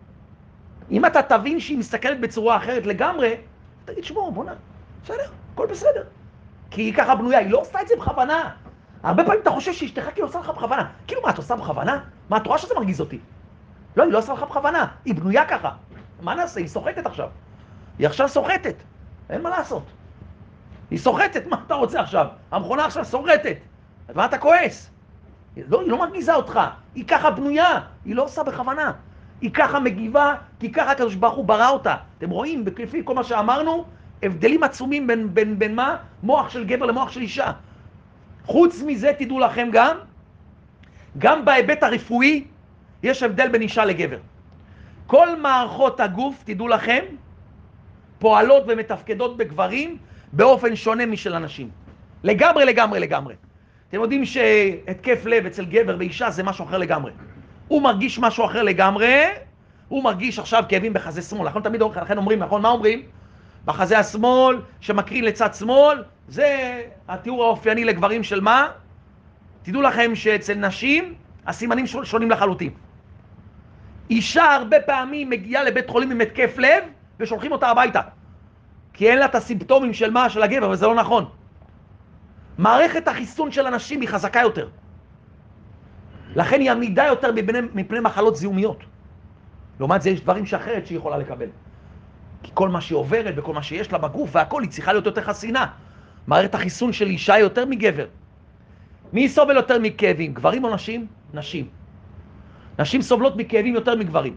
אם אתה תבין שהיא מסתכלת בצורה אחרת לגמרי, תגיד, שמור, בוא נע, בסדר, הכל בסדר. כי היא ככה בנויה, היא לא עושה את זה בכוונה. הרבה פעמים אתה חושב שאשתך כאילו עושה לך בכוונה. כאילו מה, את עושה בכוונה? מה, את רואה שזה מרגיז אותי? לא, היא לא עושה לך בכוונה, היא בנויה ככה. מה נעשה? היא סוחטת עכשיו. היא עכשיו סוחטת, אין מה לעשות. היא סוחטת, מה אתה רוצה עכשיו? המכונה עכשיו סוחטת. אז מה אתה כועס? היא לא מרגיזה אותך, היא ככה בנויה, היא לא עושה בכוונה. היא ככה מגיבה, כי ככה הקדוש ברוך הוא ברא אותה. אתם רואים, לפי כל מה שאמרנו, הבדלים עצומים בין מה? מוח של גבר למוח של אישה. חוץ מזה, תדעו לכם גם בהיבט הרפואי, יש הבדל בין אישה לגבר. כל מערכות הגוף, תדעו לכם, פועלות ומתפקדות בגברים באופן שונה משל אנשים. לגמרי, לגמרי, לגמרי. אתם יודעים שהתקף לב אצל גבר ואישה זה משהו אחר לגמרי. הוא מרגיש משהו אחר לגמרי, הוא מרגיש עכשיו כאבים בחזה שמאל. לכן אומרים, נכון? מה אומרים? בחזה השמאל שמקרין לצד שמאל, זה התיאור האופייני לגברים של מה? תדעו לכם שאצל נשים הסימנים שונים לחלוטין. אישה הרבה פעמים מגיעה לבית חולים עם התקף לב ושולחים אותה הביתה. כי אין לה את הסימפטומים של מה? של הגבר, וזה לא נכון. מערכת החיסון של אנשים היא חזקה יותר. לכן היא עמידה יותר מפני מחלות זיהומיות. לעומת זה יש דברים שאחרת שהיא יכולה לקבל. כי כל מה שהיא עוברת וכל מה שיש לה בגוף והכל, היא צריכה להיות יותר חסינה. מערכת החיסון של אישה היא יותר מגבר. מי סובל יותר מכאבים? גברים או נשים? נשים. נשים סובלות מכאבים יותר מגברים.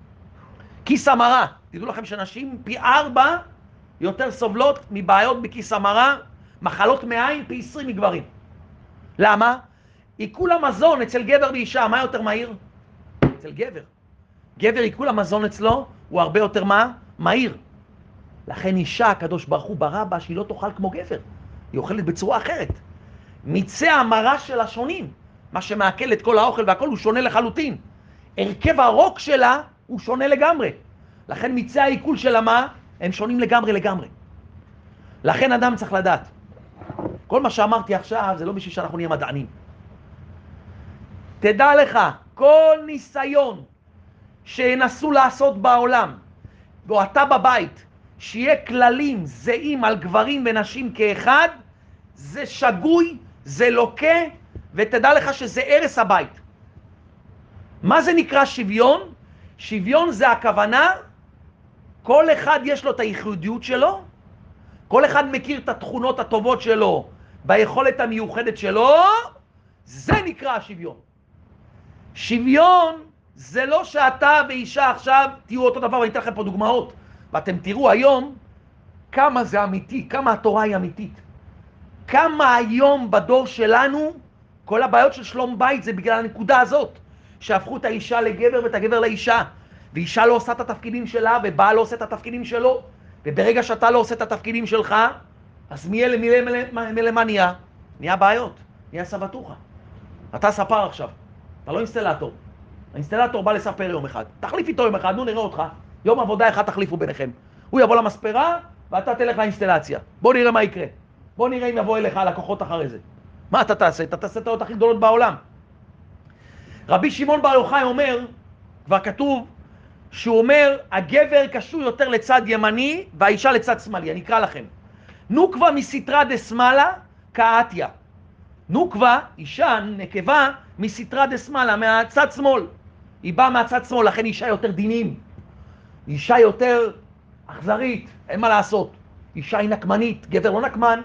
כיס המרה. תדעו לכם שנשים פי 4 יותר סובלות מבעיות בכיס המרה, מחלות מעיים פי 20 מגברים. למה? עיכול המזון אצל גבר ואישה, מה יותר מהיר? אצל גבר. גבר עיכול המזון אצלו הוא הרבה יותר מה? מהיר. לכן אישה, הקדוש ברוך הוא ברא בה שהיא לא תאכל כמו גבר. היא אוכלת בצורה אחרת. מיצי המרה שלה שונים. מה שמעכל את כל האוכל והכל הוא שונה לחלוטין. הרכב הרוק שלה הוא שונה לגמרי. לכן מיצי העיכול שלה מה? הם שונים לגמרי לגמרי. לכן אדם צריך לדעת. כל מה שאמרתי עכשיו זה לא בשביל שאנחנו נהיה מדענים. תדע לך, כל ניסיון שינסו לעשות בעולם, או אתה בבית, שיהיה כללים זהים על גברים ונשים כאחד, זה שגוי, זה לוקה, ותדע לך שזה הרס הבית. מה זה נקרא שוויון? שוויון זה הכוונה, כל אחד יש לו את הייחודיות שלו, כל אחד מכיר את התכונות הטובות שלו, ביכולת המיוחדת שלו, זה נקרא השוויון. שוויון זה לא שאתה ואישה עכשיו תהיו אותו דבר, ואני אתן לכם פה דוגמאות, ואתם תראו היום כמה זה אמיתי, כמה התורה היא אמיתית. כמה היום בדור שלנו, כל הבעיות של שלום בית זה בגלל הנקודה הזאת, שהפכו את האישה לגבר ואת הגבר לאישה, ואישה לא עושה את התפקידים שלה, ובעל לא עושה את התפקידים שלו, וברגע שאתה לא עושה את התפקידים שלך, אז מלמה נהיה? נהיה בעיות, נהיה סבתוכה. אתה ספר עכשיו, אתה לא אינסטלטור. האינסטלטור בא לספר יום אחד. תחליף איתו יום אחד, נו נראה אותך. יום עבודה אחד תחליפו ביניכם. הוא יבוא למספרה ואתה תלך לאינסטלציה. בוא נראה מה יקרה. בוא נראה אם יבוא אליך לקוחות אחרי זה. מה אתה תעשה? אתה תעשה את הטעויות הכי גדולות בעולם. רבי שמעון בר יוחאי אומר, כבר כתוב, שהוא אומר, הגבר קשור יותר לצד ימני והאישה לצד שמאלי. אני אקרא לכם. נוקבה מסתרא דשמאלה כאתיה. נוקבה, אישה, נקבה, מסתרא דשמאלה, מהצד שמאל. היא באה מהצד שמאל, לכן אישה יותר דינים. אישה יותר אכזרית, אין מה לעשות. אישה היא נקמנית, גבר לא נקמן.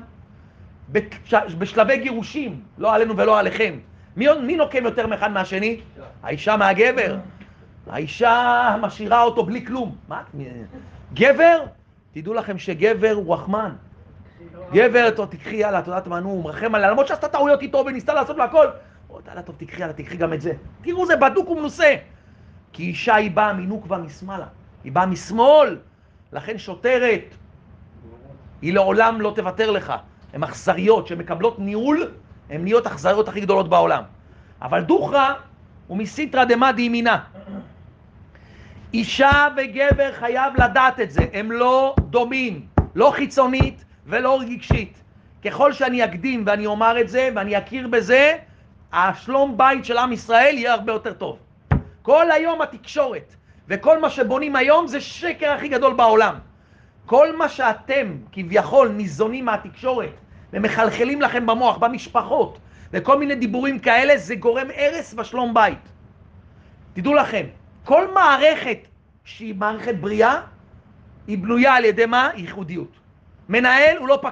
בשלבי גירושים, לא עלינו ולא עליכם. מי נוקם יותר מאחד מהשני? האישה מהגבר. האישה משאירה אותו בלי כלום. מה? גבר? תדעו לכם שגבר הוא רחמן. גבר, תקחי, יאללה, אתה יודעת מה, נו, הוא מרחם עליה, למרות שעשתה טעויות איתו וניסתה לעשות לו הכל. יאללה, טוב, תקחי, יאללה, תקחי גם את זה. תראו, זה בדוק ומנוסה. כי אישה היא באה מנוקבה משמאלה. היא באה משמאל. לכן שוטרת. היא לעולם לא תוותר לך. הן אכזריות שמקבלות ניהול, הן נהיות אכזריות הכי גדולות בעולם. אבל דוכרא הוא מסיטרא דמדי ימינה. אישה וגבר חייב לדעת את זה. הם לא דומים, לא חיצונית ולא רגשית. ככל שאני אקדים ואני אומר את זה ואני אכיר בזה, השלום בית של עם ישראל יהיה הרבה יותר טוב. כל היום התקשורת וכל מה שבונים היום זה שקר הכי גדול בעולם. כל מה שאתם כביכול ניזונים מהתקשורת ומחלחלים לכם במוח, במשפחות וכל מיני דיבורים כאלה, זה גורם הרס בשלום בית. תדעו לכם, כל מערכת שהיא מערכת בריאה, היא בנויה על ידי מה? ייחודיות. מנהל הוא לא פקיד.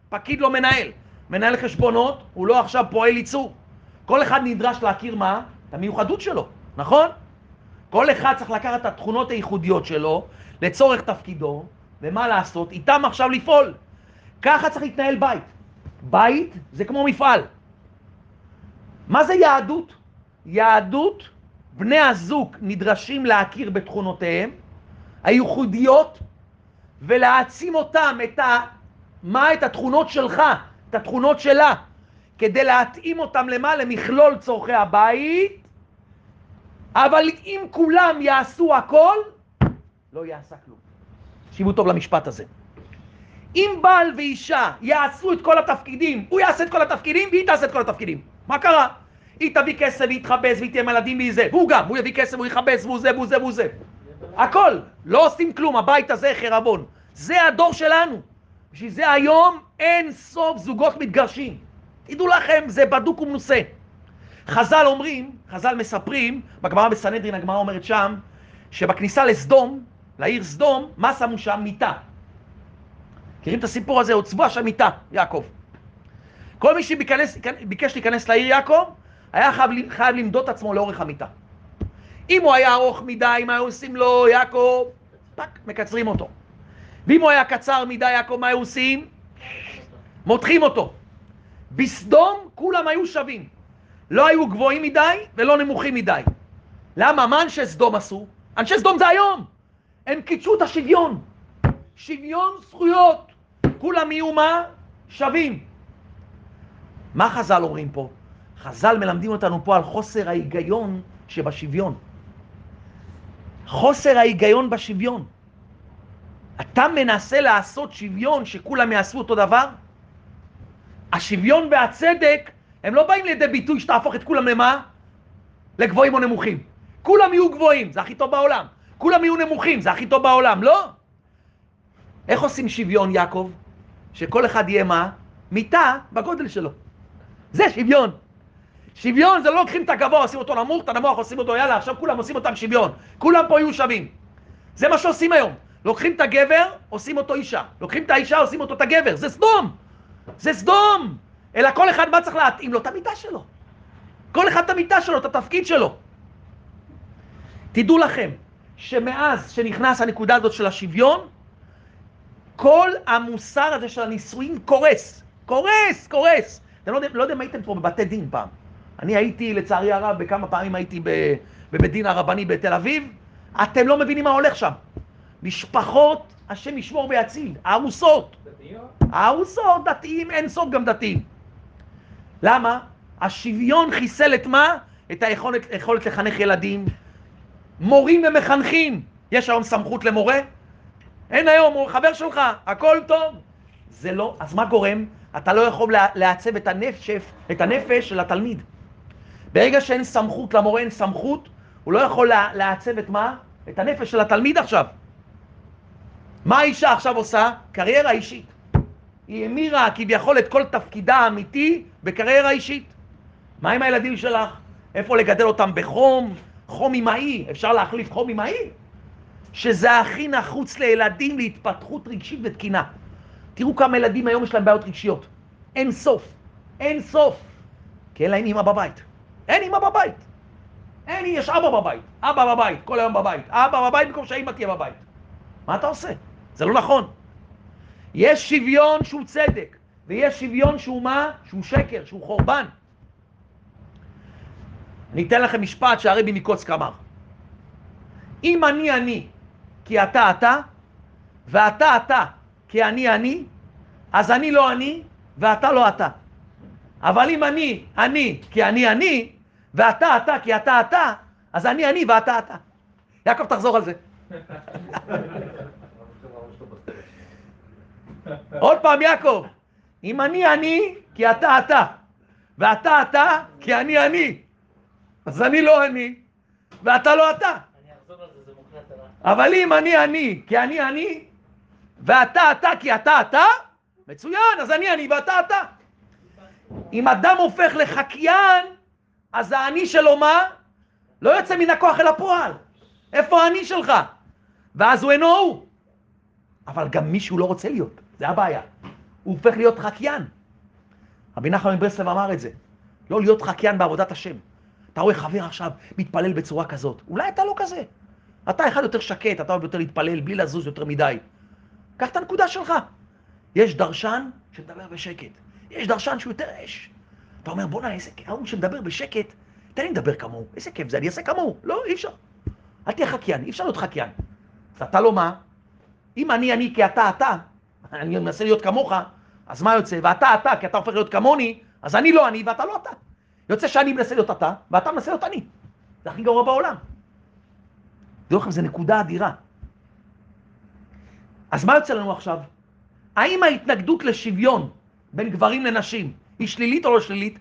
פקיד לא מנהל. מנהל חשבונות, הוא לא עכשיו פועל ייצור. כל אחד נדרש להכיר מה? את המיוחדות שלו, נכון? כל אחד צריך לקחת את התכונות הייחודיות שלו לצורך תפקידו, ומה לעשות? איתם עכשיו לפעול. ככה צריך להתנהל בית. בית זה כמו מפעל. מה זה יהדות? יהדות, בני הזוג נדרשים להכיר בתכונותיהם הייחודיות ולהעצים אותם את התכונות שלך, את התכונות שלה, כדי להתאים אותם למה? למכלול צורכי הבית. אבל אם כולם יעשו הכל, לא יעשה כלום. תקשיבו טוב למשפט הזה. אם בעל ואישה יעשו את כל התפקידים, הוא יעשה את כל התפקידים והיא תעשה את כל התפקידים. מה קרה? היא תביא כסף והיא תחבס והיא תהיה מלדים והיא זה, והוא גם, הוא יביא כסף והוא יחבס והוא זה והוא זה והוא זה. הכל, לא עושים כלום, הבית הזה חרבון. זה הדור שלנו. בשביל זה היום אין סוף זוגות מתגרשים. תדעו לכם, זה בדוק ומנוסה. חז"ל אומרים, חז"ל מספרים, בגמרא בסנהדרין הגמרא אומרת שם, שבכניסה לסדום, לעיר סדום, מה שמו שם? מיטה. מכירים את הסיפור הזה? הוצבו שם מיטה, יעקב. כל מי שביקש להיכנס לעיר יעקב, היה חייב למדוד את עצמו לאורך המיטה. אם הוא היה ארוך מדי, אם היו עושים לו יעקב, פק, מקצרים אותו. ואם הוא היה קצר מדי, יעקב, מה היו עושים? מותחים אותו. בסדום כולם היו שווים. לא היו גבוהים מדי ולא נמוכים מדי. למה? מה אנשי סדום עשו? אנשי סדום זה היום. הם קידשו את השוויון. שוויון זכויות. כולם יהיו מה? שווים. מה חז"ל אומרים פה? חז"ל מלמדים אותנו פה על חוסר ההיגיון שבשוויון. חוסר ההיגיון בשוויון. אתה מנסה לעשות שוויון שכולם יעשו אותו דבר? השוויון והצדק הם לא באים לידי ביטוי שתהפוך את כולם למה? לגבוהים או נמוכים. כולם יהיו גבוהים, זה הכי טוב בעולם. כולם יהיו נמוכים, זה הכי טוב בעולם, לא? איך עושים שוויון, יעקב? שכל אחד יהיה מה? מיטה בגודל שלו. זה שוויון. שוויון זה לא לוקחים את הגבוה, עושים אותו נמוך, את הנמוך עושים אותו, יאללה, עכשיו כולם עושים אותם שוויון. כולם פה יהיו שווים. זה מה שעושים היום. לוקחים את הגבר, עושים אותו אישה. לוקחים את האישה, עושים אותו את הגבר. זה סדום. זה סדום. אלא כל אחד מה צריך להתאים לו? את המיטה שלו. כל אחד את המיטה שלו, את התפקיד שלו. תדעו לכם, שמאז שנכנס הנקודה הזאת של השוויון, כל המוסר הזה של הנישואין קורס. קורס, קורס. אתם לא יודע אם הייתם פה בבתי דין פעם. אני הייתי, לצערי הרב, בכמה פעמים הייתי בבית דין הרבני בתל אביב. אתם לא מבינים מה הולך שם. משפחות, השם ישמור ויציל, ארוסות. ארוסות, דתיים, אין סוף גם דתיים. למה? השוויון חיסל את מה? את היכולת לחנך ילדים. מורים ומחנכים. יש היום סמכות למורה? אין היום, הוא חבר שלך, הכל טוב. זה לא, אז מה גורם? אתה לא יכול לעצב את הנפש של התלמיד. ברגע שאין סמכות למורה, אין סמכות, הוא לא יכול לעצב את מה? את הנפש של התלמיד עכשיו. מה האישה עכשיו עושה? קריירה אישית. היא המירה כביכול את כל תפקידה האמיתי בקריירה אישית. מה עם הילדים שלך? איפה לגדל אותם בחום? חום אמאי. אפשר להחליף חום אמאי? שזה הכי נחוץ לילדים להתפתחות רגשית ותקינה. תראו כמה ילדים היום יש להם בעיות רגשיות. אין סוף. אין סוף. כי אין להם אמא בבית. אין אמא בבית. יש אבא בבית. אבא בבית, כל היום בבית. אבא בבית במקום שהאמא תהיה בבית. מה אתה עושה? זה לא נכון. יש שוויון שהוא צדק, ויש שוויון שהוא מה? שהוא שקר, שהוא חורבן. אני אתן לכם משפט שהרבי מקוצק אמר. אם אני, כי אתה, ואתה, כי אני, אז אני לא אני, ואתה לא אתה. אבל אם אני, כי אני, ואתה, כי אתה, אז אני, ואתה. יעקב, תחזור על זה. עוד פעם, יעקב. אם אני, כי אתה, ואתה, כי אני. אז אני לא אני, ואתה לא אתה. אני אחזור על זה, זה מוקלט עליו. אבל אם אני, כי אני, ואתה, כי אתה, מצוין, אז אני, ואתה. אם אדם הופך לחקיין, אז האני שלו מה? לא יוצא מן הכוח אל הפועל. איפה האני שלך? ואז הוא אינו הוא. אבל גם מישהו לא רוצה להיות, זה הבעיה. הוא הופך להיות חקיין. רבי נחמן מברסלב אמר את זה. לא להיות חקיין בעבודת השם. אתה רואה חבר עכשיו מתפלל בצורה כזאת. אולי אתה לא כזה. אתה אחד יותר שקט, אתה אוהב יותר להתפלל, בלי לזוז יותר מדי. קח את הנקודה שלך. יש דרשן שמדבר בשקט. יש דרשן שהוא יותר אש. אתה אומר, בוא נה, איזה כיף, הוא שמדבר בשקט, תן לי לדבר כמוהו. איזה כיף זה, אני אעשה כמוהו. לא, אי אפשר. אל תהיה חקיין, אי אפשר להיות חקיין. אז אתה לא מה? אם אני כי אתה, אני מנסה להיות כמוך, אז מה יוצא? ואתה, כי אתה הופך להיות כמוני, אז אני לא אני ואתה לא אתה. יוצא שאני מנסה להיות אתה, ואתה מנסה להיות אני. זה הכי גרוע בעולם. דרך כלל, זה נקודה אדירה. אז מה יוצא לנו עכשיו? האם ההתנגדות לשוויון בין גברים לנשים היא שלילית או לא שלילית?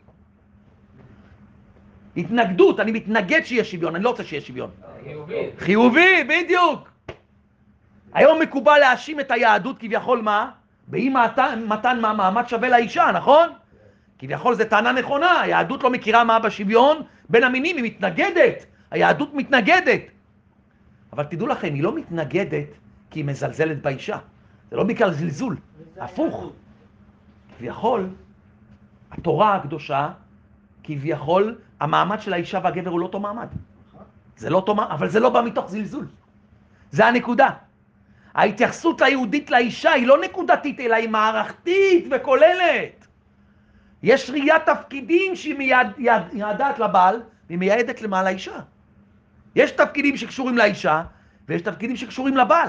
התנגדות, אני מתנגד שיהיה שוויון, אני לא רוצה שיהיה שוויון. חיובי, בדיוק. היום מקובל להאשים את היהדות כביכול מה? באי מתן מעמד שווה לאישה, נכון? כביכול זה טענה נכונה, היהדות לא מכירה מה בשוויון בין המינים, היא מתנגדת, היהדות מתנגדת. אבל תדעו לכם, היא לא מתנגדת כי היא מזלזלת באישה. זה לא בגלל זלזול, הפוך. כביכול, התורה הקדושה, כביכול, המעמד של האישה והגבר הוא לא אותו מעמד. זה לא אותו מעמד, אבל זה לא בא מתוך זלזול. זה הנקודה. ההתייחסות היהודית לאישה היא לא נקודתית, אלא היא מערכתית וכוללת. יש ראיית תפקידים שהיא מייעדת לבעל, והיא מייעדת למעל האישה. יש תפקידים שקשורים לאישה, ויש תפקידים שקשורים לבעל.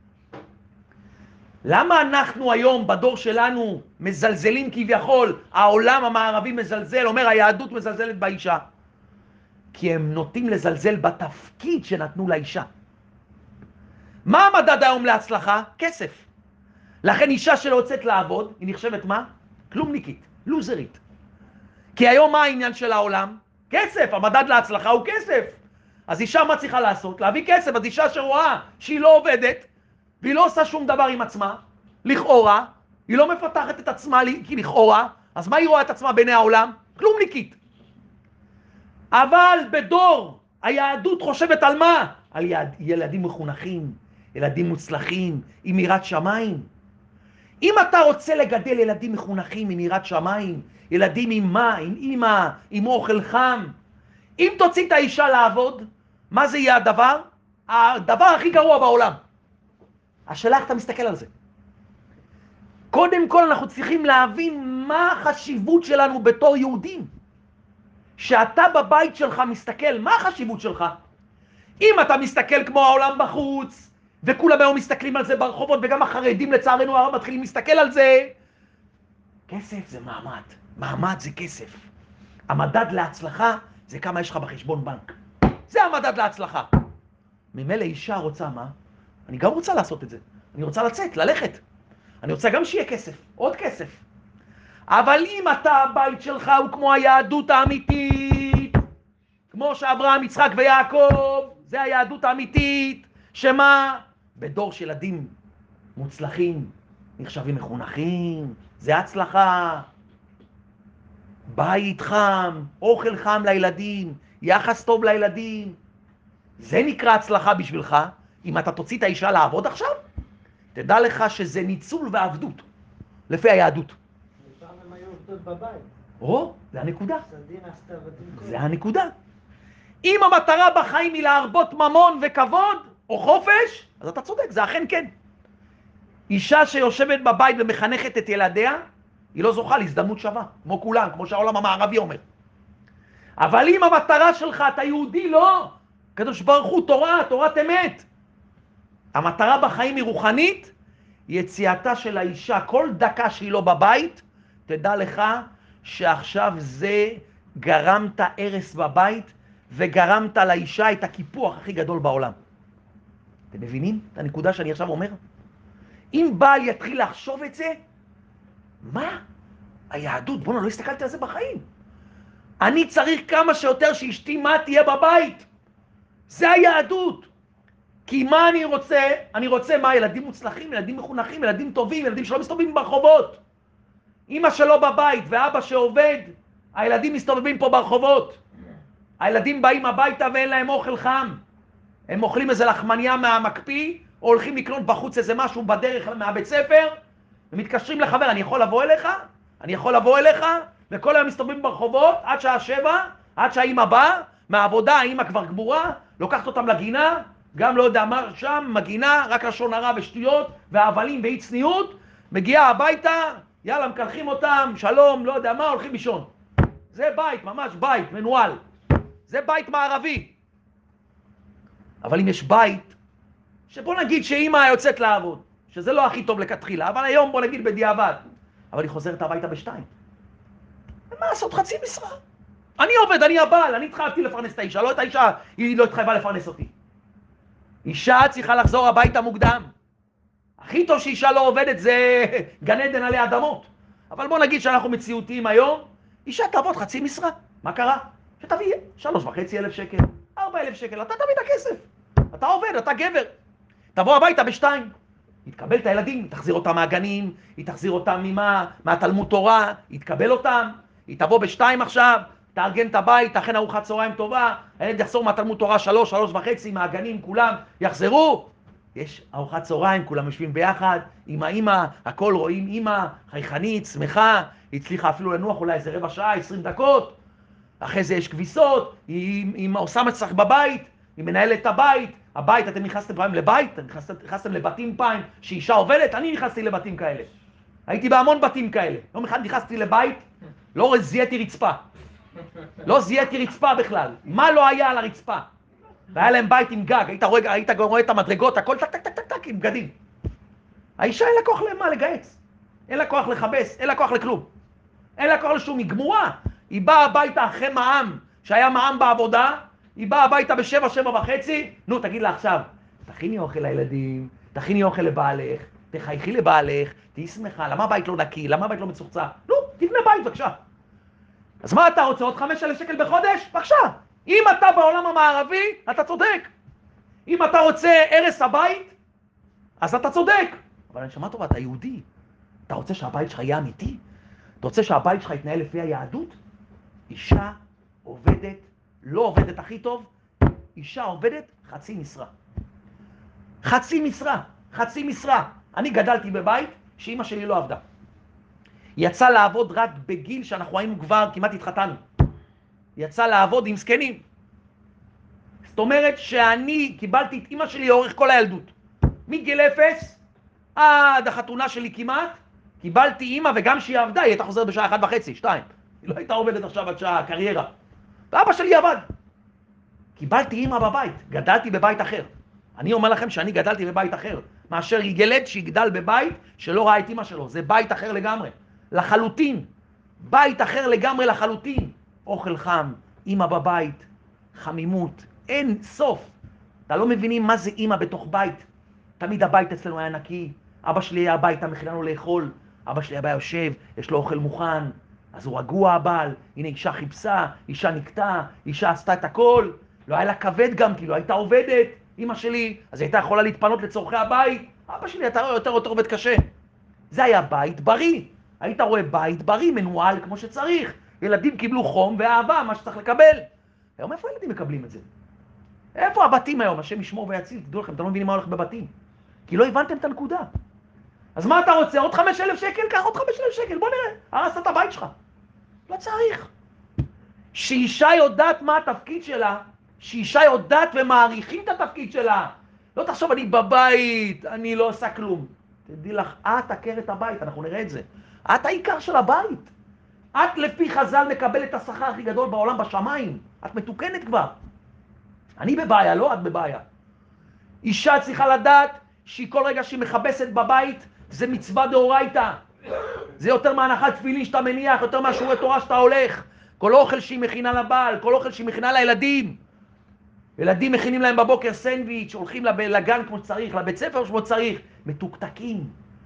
למה אנחנו היום בדור שלנו מזלזלים כביכול, העולם המערבי מזלזל, אומר היהדות מזלזלת באישה? כי הם נוטים לזלזל בתפקיד שנתנו לאישה. מה המדד היום להצלחה? כסף. לכן אישה שלא יוצאת לעבוד, היא נחשבת מה? כלומניקית, לוזרית. כי היום מה העניין של העולם? כסף, המדד להצלחה הוא כסף. אז אישה מה צריכה לעשות? להביא כסף. אז אישה שרואה שהיא לא עובדת, והיא לא עושה שום דבר עם עצמה, לכאורה, היא לא מפתחת את עצמה כי לכאורה, אז מה היא רואה את עצמה בעיני העולם? כלומניקית. אבל בדור היהדות חושבת על מה? על ילדים מחונכים, ילדים מוצלחים, עם יראת שמיים. אם אתה רוצה לגדל ילדים מחונכים עם יראת שמיים, ילדים עם מה? עם אמא, עם אוכל חם. אם תוציא את האישה לעבוד, מה זה יהיה הדבר? הדבר הכי גרוע בעולם. השאלה איך אתה מסתכל על זה. קודם כל אנחנו צריכים להבין מה החשיבות שלנו בתור יהודים. שאתה בבית שלך מסתכל, מה החשיבות שלך? אם אתה מסתכל כמו העולם בחוץ, וכולם היום מסתכלים על זה ברחובות, וגם החרדים לצערנו הרב מתחילים להסתכל על זה, כסף זה מעמד, מעמד זה כסף. המדד להצלחה זה כמה יש לך בחשבון בנק. זה המדד להצלחה. ממילא אישה רוצה מה? אני גם רוצה לעשות את זה. אני רוצה לצאת, ללכת. אני רוצה גם שיהיה כסף, עוד כסף. אבל אם אתה, הבית שלך הוא כמו היהדות האמיתית, כמו שאברהם, יצחק ויעקב, זה היהדות האמיתית, שמה? בדור של ילדים מוצלחים, נחשבים מחונכים, זה הצלחה. בית חם, אוכל חם לילדים, יחס טוב לילדים. זה נקרא הצלחה בשבילך. אם אתה תוציא את האישה לעבוד עכשיו, תדע לך שזה ניצול ועבדות, לפי היהדות. פעם הם היו עובדות בבית. או, זה הנקודה. סדין עשתה ותמכות. זה הנקודה. אם המטרה בחיים היא להרבות ממון וכבוד, או חופש, אז אתה צודק, זה אכן כן. אישה שיושבת בבית ומחנכת את ילדיה, היא לא זוכה להזדמנות שווה, כמו כולם, כמו שהעולם המערבי אומר. אבל אם המטרה שלך, אתה יהודי, לא. קדוש ברוך הוא, תורה, תורת אמת. המטרה בחיים היא רוחנית, יציאתה של האישה, כל דקה שהיא לא בבית, תדע לך שעכשיו זה גרמת הרס בבית, וגרמת לאישה את הקיפוח הכי גדול בעולם. אתם מבינים את הנקודה שאני עכשיו אומר? אם בעל יתחיל לחשוב את זה, מה? היהדות, בואו, לא הסתכלתי על זה בחיים. אני צריך כמה שיותר שאשתי מה תהיה בבית. זה היהדות. כי מה אני רוצה? אני רוצה מה? ילדים מוצלחים, ילדים מחונכים, ילדים טובים, ילדים שלא מסתובבים ברחובות. אמא שלו בבית ואבא שעובד, הילדים מסתובבים פה ברחובות. הילדים באים הביתה ואין להם אוכל חם. הם אוכלים איזה לחמניה מהמקפיא, או הולכים לקנות בחוץ איזה משהו בדרך מהבית ספר, ומתקשרים לחבר, אני יכול לבוא אליך? אני יכול לבוא אליך? וכל היום מסתובבים ברחובות עד שעה 7, עד שהאמא באה, מהעבודה, האמא כבר גמורה, לוקחת אותם לגינה, גם לא יודע מה שם, מגינה, רק לשון הרע ושטויות, והאבלים ואי צניעות, מגיעה הביתה, יאללה, מקלחים אותם, שלום, לא יודע מה, הולכים לישון. זה בית, ממש בית, מנוהל. זה בית מערבי. אבל אם יש בית, שבוא נגיד שאמא יוצאת לעבוד, שזה לא הכי טוב לכתחילה, אבל היום בוא נגיד בדיעבד, אבל היא חוזרת הביתה ב2. מה לעשות, חצי משרה? אני עובד, אני הבעל, אני התחייבתי לפרנס את האישה, לא את האישה, היא לא התחייבה לפרנס אותי. אישה צריכה לחזור הביתה מוקדם. הכי טוב שאישה לא עובדת זה גן עדן עלי אדמות. אבל בוא נגיד שאנחנו מציאותיים היום, אישה תעבוד חצי משרה. מה קרה? שתביא 3,500 שקל, 4,000 שקל, אתה תביא את הכסף. אתה עובד, אתה גבר. תבוא הביתה ב2. היא תקבל את הילדים, היא תחזיר אותם מהגנים, היא תחזיר אותם מהתלמוד תורה, היא תקבל אותם, היא תבוא ב2 עכשיו, תארגן את הבית, תכן ארוחת צהריים טובה, הילד יחזור מהתלמוד תורה 3, 3.5, מהגנים, כולם יחזרו. יש ארוחת צהריים, כולם יושבים ביחד, עם האמא, הכל רואים אמא, חייכנית, שמחה, היא הצליחה אפילו לנוח אולי איזה רבע שעה, 20 דקות, אחרי זה יש כביסות, היא עושה מצח בבית, היא מנהלת את הבית, הבית, אתם נכנסתם פעם לבית? נכנסתם לבתים פעם שאישה עובדת? אני נכנסתי לבתים כאלה. הייתי בהמון בתים כאלה. יום אחד נכנסתי לבית, לא זיהיתי רצפה. לא זיהיתי רצפה בכלל. מה לא היה על הרצפה? והיה להם בית עם גג, היית רואה את המדרגות, הכל טק טק טק טק טק עם בגדים. האישה אין לה כוח למה לגייס. אין לה כוח לחבס, אין לה כוח לכלום. אין לה כוח לשום, היא גמורה. היא באה הביתה אחרי מע"מ, שהיה מע"מ בעבודה, היא באה הביתה ב7, 7.5, נו תגיד לה עכשיו, תכיני אוכל לילדים, תכיני אוכל לבעלך, תחייכי לבעלך, תהי שמחה, למה הבית לא נקי, למה הבית לא מצוחצח? נו, תבנה בית בבקשה. אז מה אתה רוצה, עוד 5,000 שקל בחודש? בבקשה. אם אתה בעולם המערבי, אתה צודק. אם אתה רוצה הרס הבית, אז אתה צודק. אבל אני שמע טובה, אתה יהודי. אתה רוצה שהבית שלך יהיה אמיתי? אתה רוצה שהבית שלך יתנהל לפי היהדות? אישה עובדת, לא עובדת הכי טוב, אישה עובדת חצי משרה. חצי משרה, חצי משרה. אני גדלתי בבית שאמא שלי לא עבדה. היא יצאה לעבוד רק בגיל שאנחנו היינו כבר, כמעט התחתנו. היא יצאה לעבוד עם זקנים. זאת אומרת שאני קיבלתי את אמא שלי לאורך כל הילדות. מגיל 0 עד החתונה שלי כמעט, קיבלתי אמא, וגם שהיא עבדה, היא הייתה חוזרת בשעה 1:30, 2. היא לא הייתה עובדת עכשיו עד שעה קריירה. ואבא שלי עבד. קיבלתי אמא בבית, גדלתי בבית אחר. אני אומר לכם שאני גדלתי בבית אחר, מאשר ילד שיגדל בבית שלא ראה את אמא שלו. זה בית אחר לגמרי, לחלוטין. בית אחר לגמרי לחלוטין. אוכל חם, אמא בבית, חמימות, אין סוף. אתה לא מבינים מה זה אמא בתוך בית. תמיד הבית אצלנו היה נקי. אבא שלי היה הביתה, מכין לנו לאכול. אבא שלי היה יושב, יש לו אוכל מוכן. אז הוא רגוע הבעל, הנה אישה חיפשה, אישה נקטה, אישה עשתה את הכל. לא היה לה כבד גם, כי לא הייתה עובדת, אמא שלי, אז היא הייתה יכולה להתפנות לצורכי הבית. אבא שלי הייתה יותר עובד קשה. זה היה בית בריא. היית רואה בית בריא, מנוהל כמו שצריך. ילדים קיבלו חום ואהבה, מה שצריך לקבל. היום איפה הילדים מקבלים את זה? איפה הבתים היום? השם ישמור ויציל, תדעו לכם, אתם לא מבינים מה הולך בבתים. כי לא הבנתם את הנקודה. אז מה אתה רוצה? עוד 5,000 שקל? קח עוד 5,000 שקל, בוא נראה. הרסת את הבית שלך. לא צריך. שאישה יודעת מה התפקיד שלה, שאישה יודעת ומעריכים את התפקיד שלה. לא תחשוב, אני בבית, אני לא עושה כלום. תדעי לך, את עקרת הבית, אנחנו נראה את זה. את העיקר של הבית. את לפי חז"ל מקבלת את השכר הכי גדול בעולם בשמיים. את מתוקנת כבר. אני בבעיה, לא את בבעיה. אישה צריכה לדעת שהיא כל רגע שהיא מחבסת בבית, זה מצווה דאורייתא. זה יותר מהנחת תפילין שאתה מניח, יותר מהשיעורי תורה שאתה הולך. כל אוכל שהיא מכינה לבעל, כל אוכל שהיא מכינה לילדים. ילדים מכינים להם בבוקר סנדוויץ', הולכים לגן כמו שצריך, לבית ספר כמו שצריך. מתוקתקים.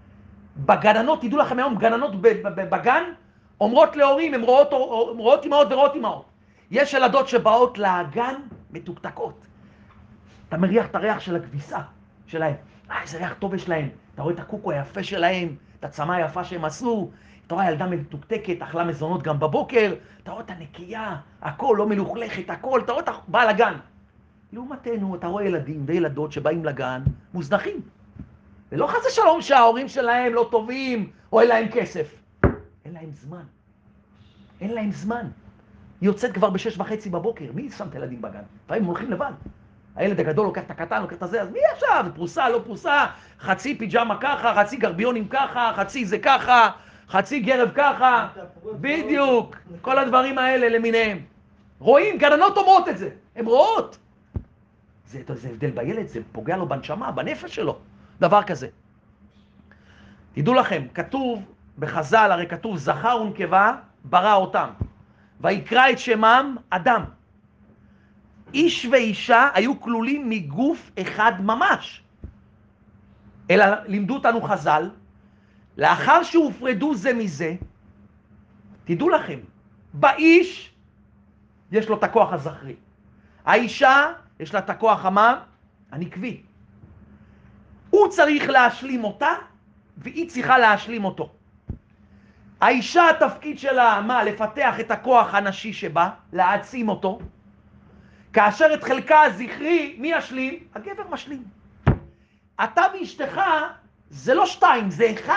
בגננות, תדעו לכם היום, גננות בגן, אומרות להורים, הן רואות אמהות ורואות אמהות. יש ילדות שבאות לגן מתוקתקות. אתה מריח את הריח של הכביסה שלהם. איזה ריח טוב יש להם. אתה רואה את הקוקו היפה שלהם, את הצמה היפה שהם עשו. אתה רואה ילדה מתוקתקת, אכלה מזונות גם בבוקר. אתה רואה את הנקייה, הכל לא מלוכלכת, הכל. אתה רואה את בעל הגן. לעומתנו, אתה רואה ילדים וילדות שבאים לגן, מוזנחים. ולא חס ושלום שההורים שלהם לא טובים, או אין להם כסף. אין להם זמן. אין להם זמן. היא יוצאת כבר ב6:30 בבוקר. מי שם את הילדים בגן? לפעמים הם הולכים לבד. הילד הגדול לוקח את הקטן, לוקח את הזה, אז מי עכשיו? פרוסה, לא פרוסה, חצי פיג'מה ככה, חצי גרביונים ככה, חצי זה ככה, חצי גרב ככה. בדיוק. כל הדברים האלה למיניהם. רואים, גננות אומרות את זה. הן רואות. זה הבדל בילד, זה פוגע לו בנשמה, בנפש שלו. דבר כזה. תדעו לכם, כתוב בחז"ל, הרי כתוב זכר ונקבה ברא אותם. ויקרא את שמם אדם. איש ואישה היו כלולים מגוף אחד ממש. אלא לימדו אותנו חז"ל, לאחר שהופרדו זה מזה, תדעו לכם, באיש יש לו את הכוח הזכרי. האישה יש לה את הכוח הנקבי. הוא צריך להשלים אותה, והיא צריכה להשלים אותו. האישה, התפקיד שלה, מה? לפתח את הכוח הנשי שבה, להעצים אותו. כאשר את חלקה הזכרי, מי ישלים? הגבר משלים. אתה ואשתך זה לא 2, זה 1.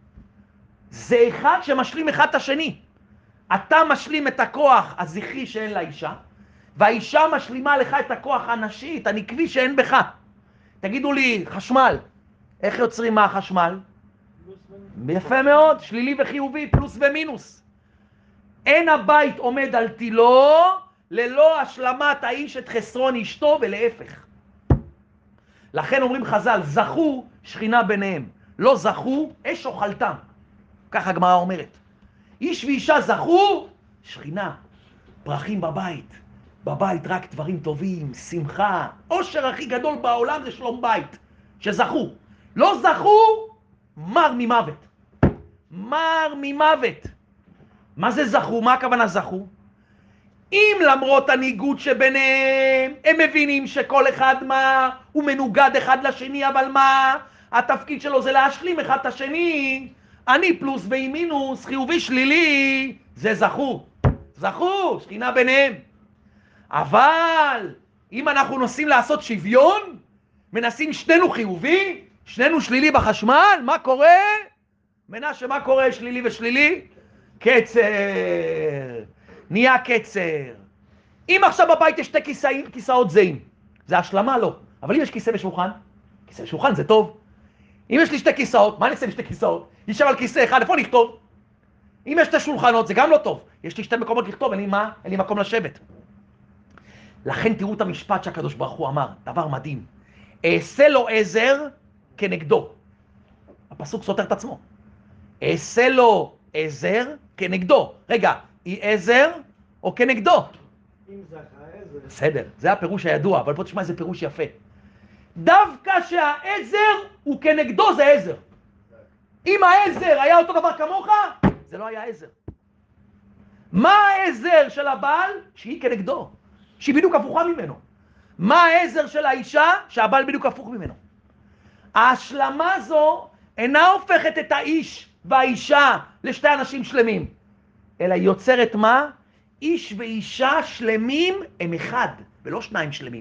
זה 1 שמשלים אחד את השני. אתה משלים את הכוח הזכרי שאין לאישה, והאישה משלימה לך את הכוח הנשי, את הנקבי שאין בך. תגידו לי, חשמל, איך יוצרים מה החשמל? יפה מאוד, שלילי וחיובי, פלוס ומינוס. אין הבית עומד על תילו ללא השלמת האיש את חסרון אשתו ולהפך. לכן אומרים חז"ל, זכו שכינה ביניהם, לא זכו אש אוכלתם. ככה הגמרא אומרת. איש ואישה זכו שכינה, פרחים בבית. בבית רק דברים טובים, שמחה, עושר הכי גדול בעולם זה שלום בית, שזכו. לא זכו, מר ממוות. מר ממוות. מה זה זכו? מה הכוונה זכו? אם למרות הניגוד שביניהם, הם מבינים שכל אחד מה, הוא מנוגד אחד לשני, אבל מה? התפקיד שלו זה להשלים אחד את השני. אני פלוס והיא מינוס, חיובי שלילי, זה זכו. זכו, שכינה ביניהם. אבל אם אנחנו נוסעים לעשות שוויון, מנסים שנינו חיובי, שנינו שלילי בחשמל, מה קורה? מנשה, מה קורה שלילי ושלילי? קצר. נהיה קצר. אם עכשיו בבית יש 2 כיסאות זהים, זה השלמה? לא. אבל אם יש כיסא ושולחן, כיסא ושולחן זה טוב. אם יש לי 2 כיסאות, מה אני אעשה עם 2 כיסאות? ישב על כיסא אחד, איפה נכתוב? אם יש 2 שולחנות, זה גם לא טוב. יש לי 2 מקומות לכתוב, אין לי מה? אין לי מקום לשבת. לכן תראו את המשפט שהקדוש ברוך הוא אמר, דבר מדהים. אעשה לו עזר כנגדו. הפסוק סותר את עצמו. אעשה לו עזר כנגדו. רגע, היא עזר או כנגדו? אם זכה עזר. בסדר, זה הפירוש הידוע, אבל פה תשמע איזה פירוש יפה. דווקא שהעזר הוא כנגדו זה עזר. אם העזר היה אותו דבר כמוך, זה לא היה עזר. מה העזר של הבעל? שהיא כנגדו. שהיא בדיוק הפוכה ממנו. מה העזר של האישה? שהבעל בדיוק הפוך ממנו. ההשלמה הזו אינה הופכת את האיש והאישה לשתי אנשים שלמים, אלא היא יוצרת מה? איש ואישה שלמים הם אחד, ולא 2 שלמים.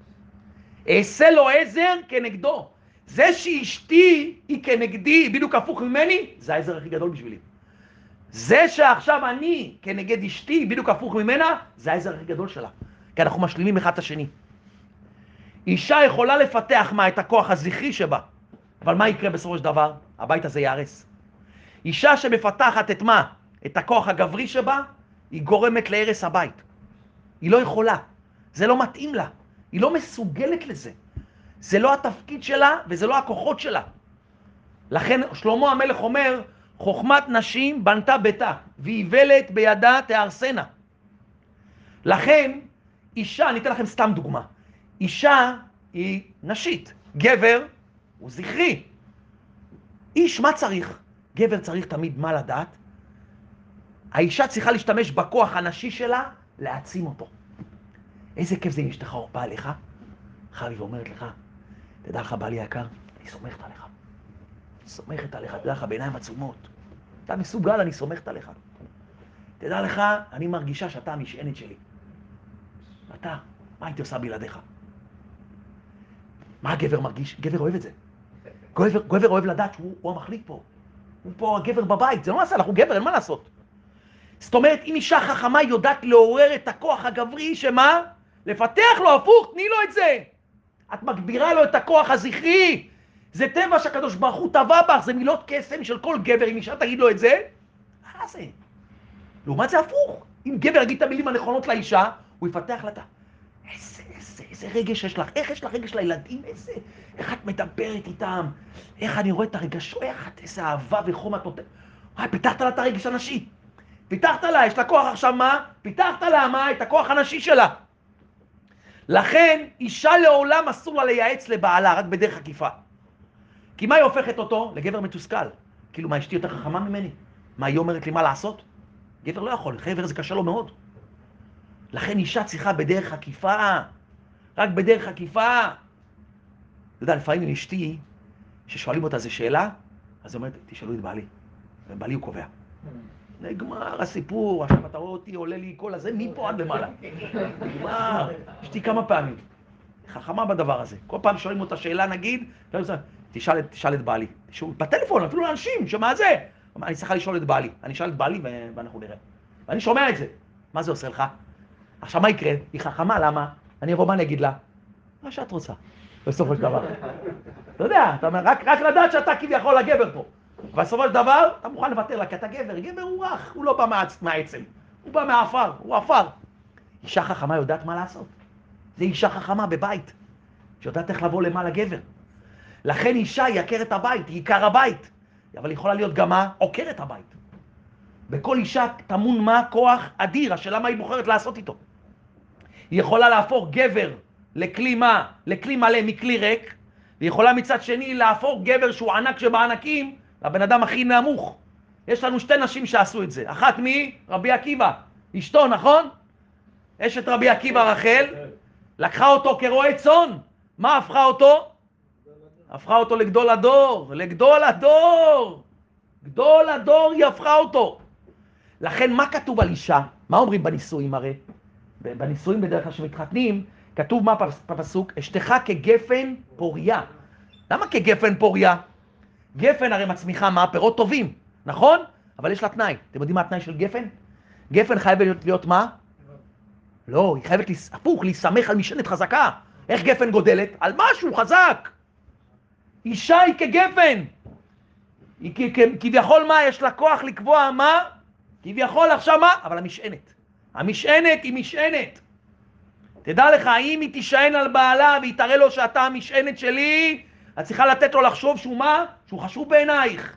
אעשה לו עזר כנגדו. זה שאשתי היא כנגדי, היא בדיוק הפוך ממני, זה העזר הכי גדול בשבילי. זה שעכשיו אני כנגד אשתי, בדיוק הפוך ממנה, זה העזר הכי גדול שלה. כי אנחנו משלימים אחד את השני. אישה יכולה לפתח מה? את הכוח הזכרי שבה. אבל מה יקרה בסופו של דבר? הבית הזה יהרס. אישה שמפתחת את מה? את הכוח הגברי שבה, היא גורמת להרס הבית. היא לא יכולה. זה לא מתאים לה. היא לא מסוגלת לזה. זה לא התפקיד שלה וזה לא הכוחות שלה. לכן שלמה המלך אומר, חוכמת נשים בנתה ביתה, ואיוולת בידה תהרסנה. לכן, אישה, אני אתן לכם סתם דוגמה. אישה היא נשית, גבר הוא זכרי. איש מה צריך? גבר צריך תמיד מה לדעת. האישה צריכה להשתמש בכוח הנשי שלה, להעצים אותו. איזה כיף זה אם אשתך באה עליך, חבי ואומרת לך, תדע לך בעלי היקר, אני סומכת עליך. סומכת עליך, תדע לך בעיניים עצומות. אתה מסוגל, אני סומכת עליך. תדע לך, אני מרגישה שאתה המשענת שלי. אתה, מה הייתי עושה בלעדיך? מה הגבר מרגיש? גבר אוהב את זה. גבר אוהב לדעת שהוא המחליט פה. הוא פה הגבר בבית, זה לא נעשה, אנחנו גבר, אין מה לעשות. זאת אומרת, אם אישה חכמה יודעת לעורר את הכוח הגברי, שמה? לפתח לו, הפוך, תני לו את זה. את מגבירה לו את הכוח הזכרי. זה טבע שהקדוש ברוך הוא טבע בך, זה מילות קסם של כל גבר, אם אישה תגיד לו את זה, מה זה? לעומת זה הפוך. אם גבר יגיד את המילים הנכונות לאישה, הוא יפתח לה את איזה רגש יש לך, איך יש לך רגש לילדים, איך את מדברת איתם, איך אני רואה את הרגשות, איזה אהבה וחום את נותנת. פיתחת לה את הרגש הנשי. פיתחת לה, יש לה כוח עכשיו מה? פיתחת לה מה? את הכוח הנשי שלה. לכן, אישה לעולם אסור לה לייעץ לבעלה, רק בדרך עקיפה. כי מה היא הופכת אותו? לגבר מתוסכל. כאילו, מה, אשתי יותר חכמה ממני? מה, היא אומרת לי מה לעשות? גבר לא יכול, גבר זה קשה לו מאוד. לכן אישה צריכה בדרך עקיפה, רק בדרך עקיפה. אתה יודע, לפעמים עם אשתי, ששואלים אותה איזו שאלה, אז היא אומרת, תשאלו את בעלי, ובעלי הוא קובע. נגמר הסיפור, עכשיו אתה רואה אותי, עולה לי כל הזה, מפה עד למעלה. נגמר, אשתי כמה פעמים. חכמה בדבר הזה. כל פעם שואלים אותה שאלה, נגיד, תשאל את בעלי. בטלפון, אפילו לאנשים, שמה זה? אני צריכה לשאול את בעלי. אני אשאל את בעלי ואנחנו נראה. ואני שומע את זה. מה זה עושה לך? עכשיו מה יקרה? היא חכמה, למה? אני אבוא, מה אני אגיד לה? מה שאת רוצה, בסופו של דבר. אתה יודע, אתה אומר, רק לדעת שאתה כביכול הגבר פה. בסופו של דבר, אתה מוכן לוותר לה, כי אתה גבר. גבר הוא רך, הוא לא בא מהעצם. הוא בא מהעפר, הוא עפר. אישה חכמה יודעת מה לעשות. זה אישה חכמה בבית, שיודעת איך לבוא למעלה גבר. לכן אישה היא עקרת הבית, היא עיקר הבית. אבל היא יכולה להיות גם מה? עוקרת הבית. בכל אישה טמון מה? כוח אדיר. השאלה מה היא בוחרת לעשות איתו. היא יכולה להפוך גבר לכלי מה? לכלי מלא מכלי ריק, והיא יכולה מצד שני להפוך גבר שהוא ענק שבענקים, לבן אדם הכי נמוך. יש לנו שתי נשים שעשו את זה. אחת מי? רבי עקיבא. אשתו, נכון? אשת רבי עקיבא רחל, לקחה אותו כרועה צאן. מה הפכה אותו? הפכה אותו לגדול הדור. לגדול הדור. גדול הדור היא הפכה אותו. לכן מה כתוב על אישה? מה אומרים בנישואים הרי? בנישואים בדרך כלל שמתחתנים, כתוב מה בפסוק? אשתך כגפן פוריה. למה כגפן פוריה? גפן הרי מצמיחה מה? פירות טובים, נכון? אבל יש לה תנאי. אתם יודעים מה התנאי של גפן? גפן חייבת להיות מה? לא, היא חייבת הפוך, להסמך על משענת חזקה. איך גפן גודלת? על משהו חזק. אישה היא כגפן. היא כביכול מה? יש לה כוח לקבוע מה? כביכול עכשיו מה? אבל המשענת. המשענת היא משענת. תדע לך, אם היא תישען על בעלה והיא תראה לו שאתה המשענת שלי, את צריכה לתת לו לחשוב שהוא מה? שהוא חשוב בעינייך.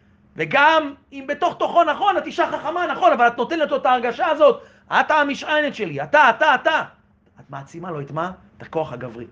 וגם אם בתוך תוכו נכון, את אישה חכמה, נכון, אבל את נותנת לו את ההרגשה הזאת, אתה המשענת שלי, אתה. את מעצימה לו את מה? את הכוח הגברי.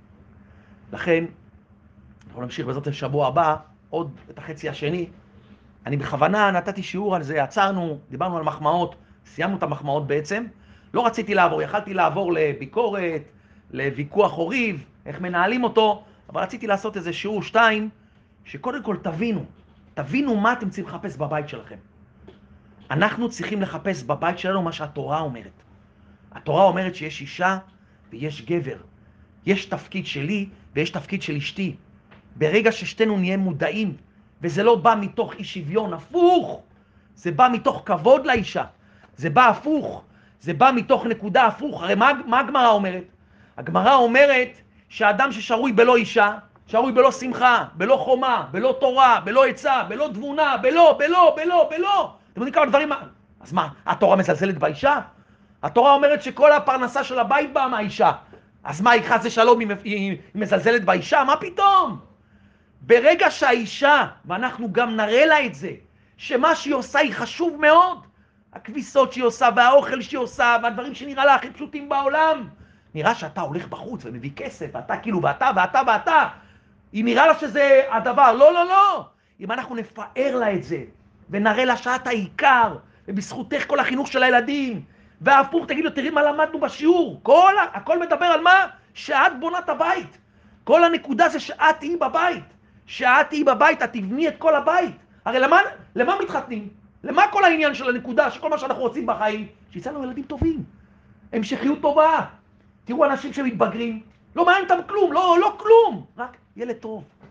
לכן, אנחנו נמשיך בזאת השבוע הבא, עוד את החצי השני. אני בכוונה נתתי שיעור על זה, עצרנו, דיברנו על מחמאות, סיימנו את המחמאות בעצם. לא רציתי לעבור, יכלתי לעבור לביקורת, לוויכוח הוריב, איך מנהלים אותו, אבל רציתי לעשות איזה שיעור 2, שקודם כל תבינו מה אתם צריכים לחפש בבית שלכם. אנחנו צריכים לחפש בבית שלנו מה שהתורה אומרת. התורה אומרת שיש אישה ויש גבר. יש תפקיד שלי ויש תפקיד של אשתי. ברגע ששתינו נהיה מודעים, וזה לא בא מתוך אי שוויון, הפוך. זה בא מתוך כבוד לאישה. זה בא הפוך. זה בא מתוך נקודה הפוך. הרי מה הגמרא אומרת? הגמרא אומרת שהאדם ששרוי בלא אישה, שרוי בלא שמחה, בלא חומה, בלא תורה, בלא עצה, בלא תבונה, בלא. אתם יודעים כמה דברים? אז מה, התורה מזלזלת באישה? התורה אומרת שכל הפרנסה של הבית באה מהאישה. אז מה, היא חס ושלום, היא מזלזלת באישה? מה פתאום? ברגע שהאישה, ואנחנו גם נראה לה את זה, שמה שהיא עושה היא חשוב מאוד, הכביסות שהיא עושה והאוכל שהיא עושה והדברים שנראה לה הכי פשוטים בעולם, נראה שאתה הולך בחוץ ומביא כסף, ואתה כאילו, ואתה, היא נראה לה שזה הדבר. לא. אם אנחנו נפאר לה את זה, ונראה לה שאת העיקר, ובזכותך כל החינוך של הילדים, והפוך, תגיד לו, תראי מה למדנו בשיעור, הכל מדבר על מה? שאת בונה את הבית. כל הנקודה זה שאת תהיי בבית. שאת תהיי בבית, את תבני את כל הבית. הרי למה מתחתנים? למה כל העניין של הנקודה, שכל מה שאנחנו רוצים בחיים? שיצא לנו ילדים טובים, המשכיות טובה. תראו אנשים שמתבגרים, לא מעניין אותם כלום, לא כלום, רק ילד טוב.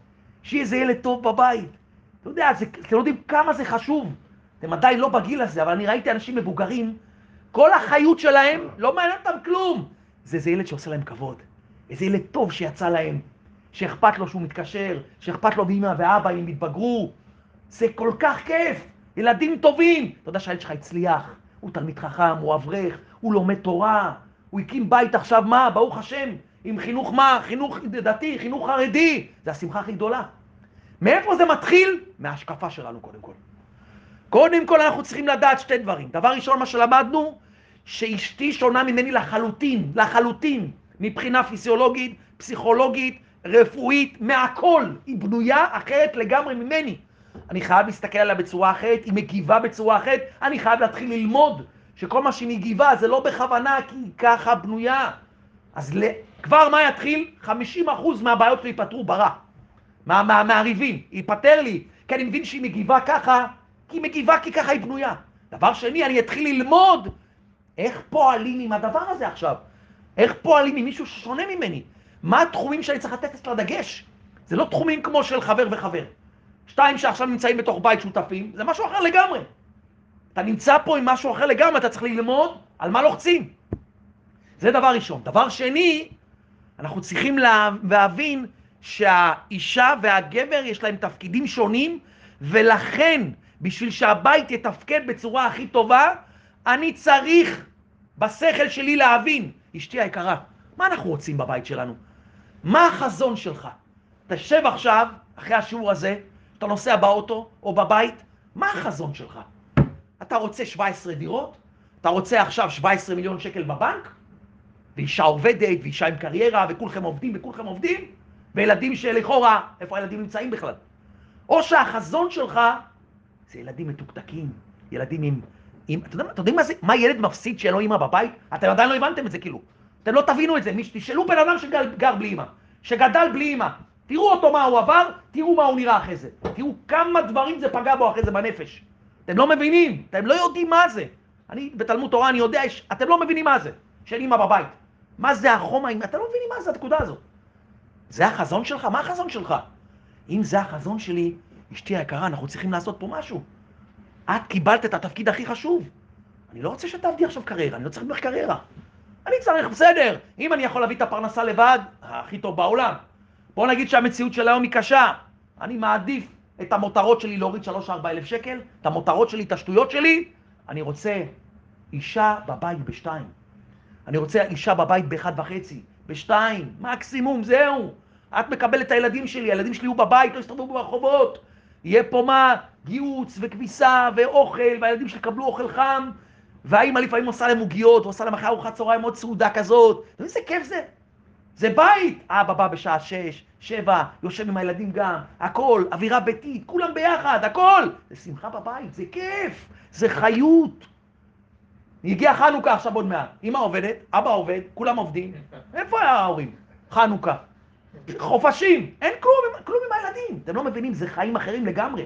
שיהיה איזה ילד טוב בבית. אתה יודע, אתם יודעים כמה זה חשוב. אתם עדיין לא בגיל הזה, אבל אני ראיתי אנשים מבוגרים, כל החיות שלהם, לא מעניין אותם כלום. זה איזה ילד שעושה להם כבוד. איזה ילד טוב שיצא להם, שאכפת לו שהוא מתקשר, שאכפת לו באמא ואבא אם יתבגרו. זה כל כך כיף. ילדים טובים. אתה יודע שהילד שלך הצליח, הוא תלמיד חכם, הוא אברך, הוא לומד תורה, הוא הקים בית עכשיו מה? ברוך השם. עם חינוך מה? חינוך דתי, חינוך חרדי. זה השמחה הכי גדולה. מאיפה זה מתחיל? מההשקפה שלנו קודם כל. קודם כל אנחנו צריכים לדעת שתי דברים. דבר ראשון, מה שלמדנו, שאשתי שונה ממני לחלוטין, לחלוטין, מבחינה פיזיולוגית, פסיכולוגית, רפואית, מהכל. היא בנויה אחרת לגמרי ממני. אני חייב להסתכל עליה בצורה אחרת, היא מגיבה בצורה אחרת, אני חייב להתחיל ללמוד שכל מה שהיא מגיבה זה לא בכוונה, כי היא ככה בנויה. אז כבר מה יתחיל? 50% מהבעיות שלי ייפתרו ברע. מהריבים, ייפטר לי, כי אני מבין שהיא מגיבה ככה, כי היא מגיבה כי ככה היא בנויה. דבר שני, אני אתחיל ללמוד איך פועלים עם הדבר הזה עכשיו. איך פועלים עם מישהו ששונה ממני. מה התחומים שאני צריך לתת אצלה דגש? זה לא תחומים כמו של חבר וחבר. שתיים שעכשיו נמצאים בתוך בית שותפים, זה משהו אחר לגמרי. אתה נמצא פה עם משהו אחר לגמרי, אתה צריך ללמוד על מה לוחצים. זה דבר ראשון. דבר שני, אנחנו צריכים להבין שהאישה והגבר יש להם תפקידים שונים, ולכן בשביל שהבית יתפקד בצורה הכי טובה, אני צריך בשכל שלי להבין, אשתי היקרה, מה אנחנו רוצים בבית שלנו? מה החזון שלך? תשב עכשיו, אחרי השיעור הזה, אתה נוסע באוטו או בבית, מה החזון שלך? אתה רוצה 17 דירות? אתה רוצה עכשיו 17 מיליון שקל בבנק? ואישה עובדת, ואישה עם קריירה, וכולכם עובדים, וילדים שלכאורה, איפה הילדים נמצאים בכלל? או שהחזון שלך זה ילדים מתוקתקים, ילדים עם אתם יודעים מה ילד מפסיד שאין לו אמא בבית? אתם עדיין לא הבנתם את זה כאילו. אתם לא תבינו את זה. תשאלו בן אדם שגר בלי אמא, שגדל בלי אמא. תראו אותו מה הוא עבר, תראו מה הוא נראה אחרי זה. תראו כמה דברים זה פגע בו אחרי זה בנפש. אתם לא מבינים, אתם לא יודעים מה זה. אני בתלמוד תורה, אני יודע, אתם לא מבינים מה זה, שאין אמא בבית. מה זה החום האמא? אתם לא מבינים מה זה התקודה הזו. זה החזון שלך? מה החזון שלך? אם זה החזון שלי, אשתי היקרה, אנחנו צריכים לעשות פה משהו. את קיבלת את התפקיד הכי חשוב. אני לא רוצה שתעבדי עכשיו קריירה, אני לא צריך ממך קריירה. אני צריך, בסדר, אם אני יכול להביא את הפרנסה לבד, הכי טוב בעולם. בוא נגיד שהמציאות של היום היא קשה. אני מעדיף את המותרות שלי להוריד 3-4 אלף שקל, את המותרות שלי, את השטויות שלי. אני רוצה אישה בבית ב2. אני רוצה אישה בבית ב1.5, ב2, מקסימום, זהו. את מקבלת את הילדים שלי יהיו בבית, לא יסתובבו ברחובות. יהיה פה מה? גיוץ וכביסה ואוכל, והילדים שלי קבלו אוכל חם, והאמא לפעמים עושה להם עוגיות, ועושה להם אחרי ארוחת צהריים עוד סעודה כזאת. איזה כיף זה. זה בית. אבא בא בשעה 6, 7, יושב עם הילדים גם, הכל, אווירה ביתית, כולם ביחד, הכל. זה שמחה בבית, זה כיף, זה חיות. הגיע חנוכה עכשיו עוד מעט. אמא עובדת, אבא עובד, כולם עובדים. איפה ההורים? חנוכה. חופשים, אין כלום עם הילדים. אתם לא מבינים, זה חיים אחרים לגמרי.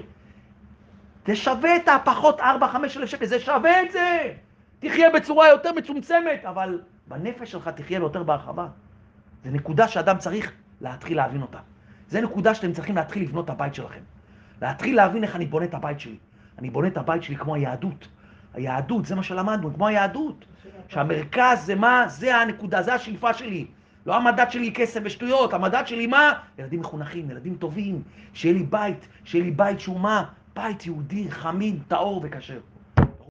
זה שווה את הפחות 4-5 אלף שקל, זה שווה את זה. תחיה בצורה יותר מצומצמת, אבל בנפש שלך תחיה יותר בהרחבה. זה נקודה שאדם צריך להתחיל להבין אותה. זה נקודה שאתם צריכים להתחיל לבנות את הבית שלכם. להתחיל להבין איך אני בונה את הבית שלי. אני בונה את הבית שלי כמו היהדות. היהדות, זה מה שלמדנו, כמו היהדות. שהמרכז זה מה? זה הנקודה, זה השאיפה שלי. לא המדד שלי כסף ושטויות, המדד שלי מה? ילדים מחונכים, ילדים טובים, שיהיה לי בית שהוא מה? בית יהודי, חמים, טהור וכשר.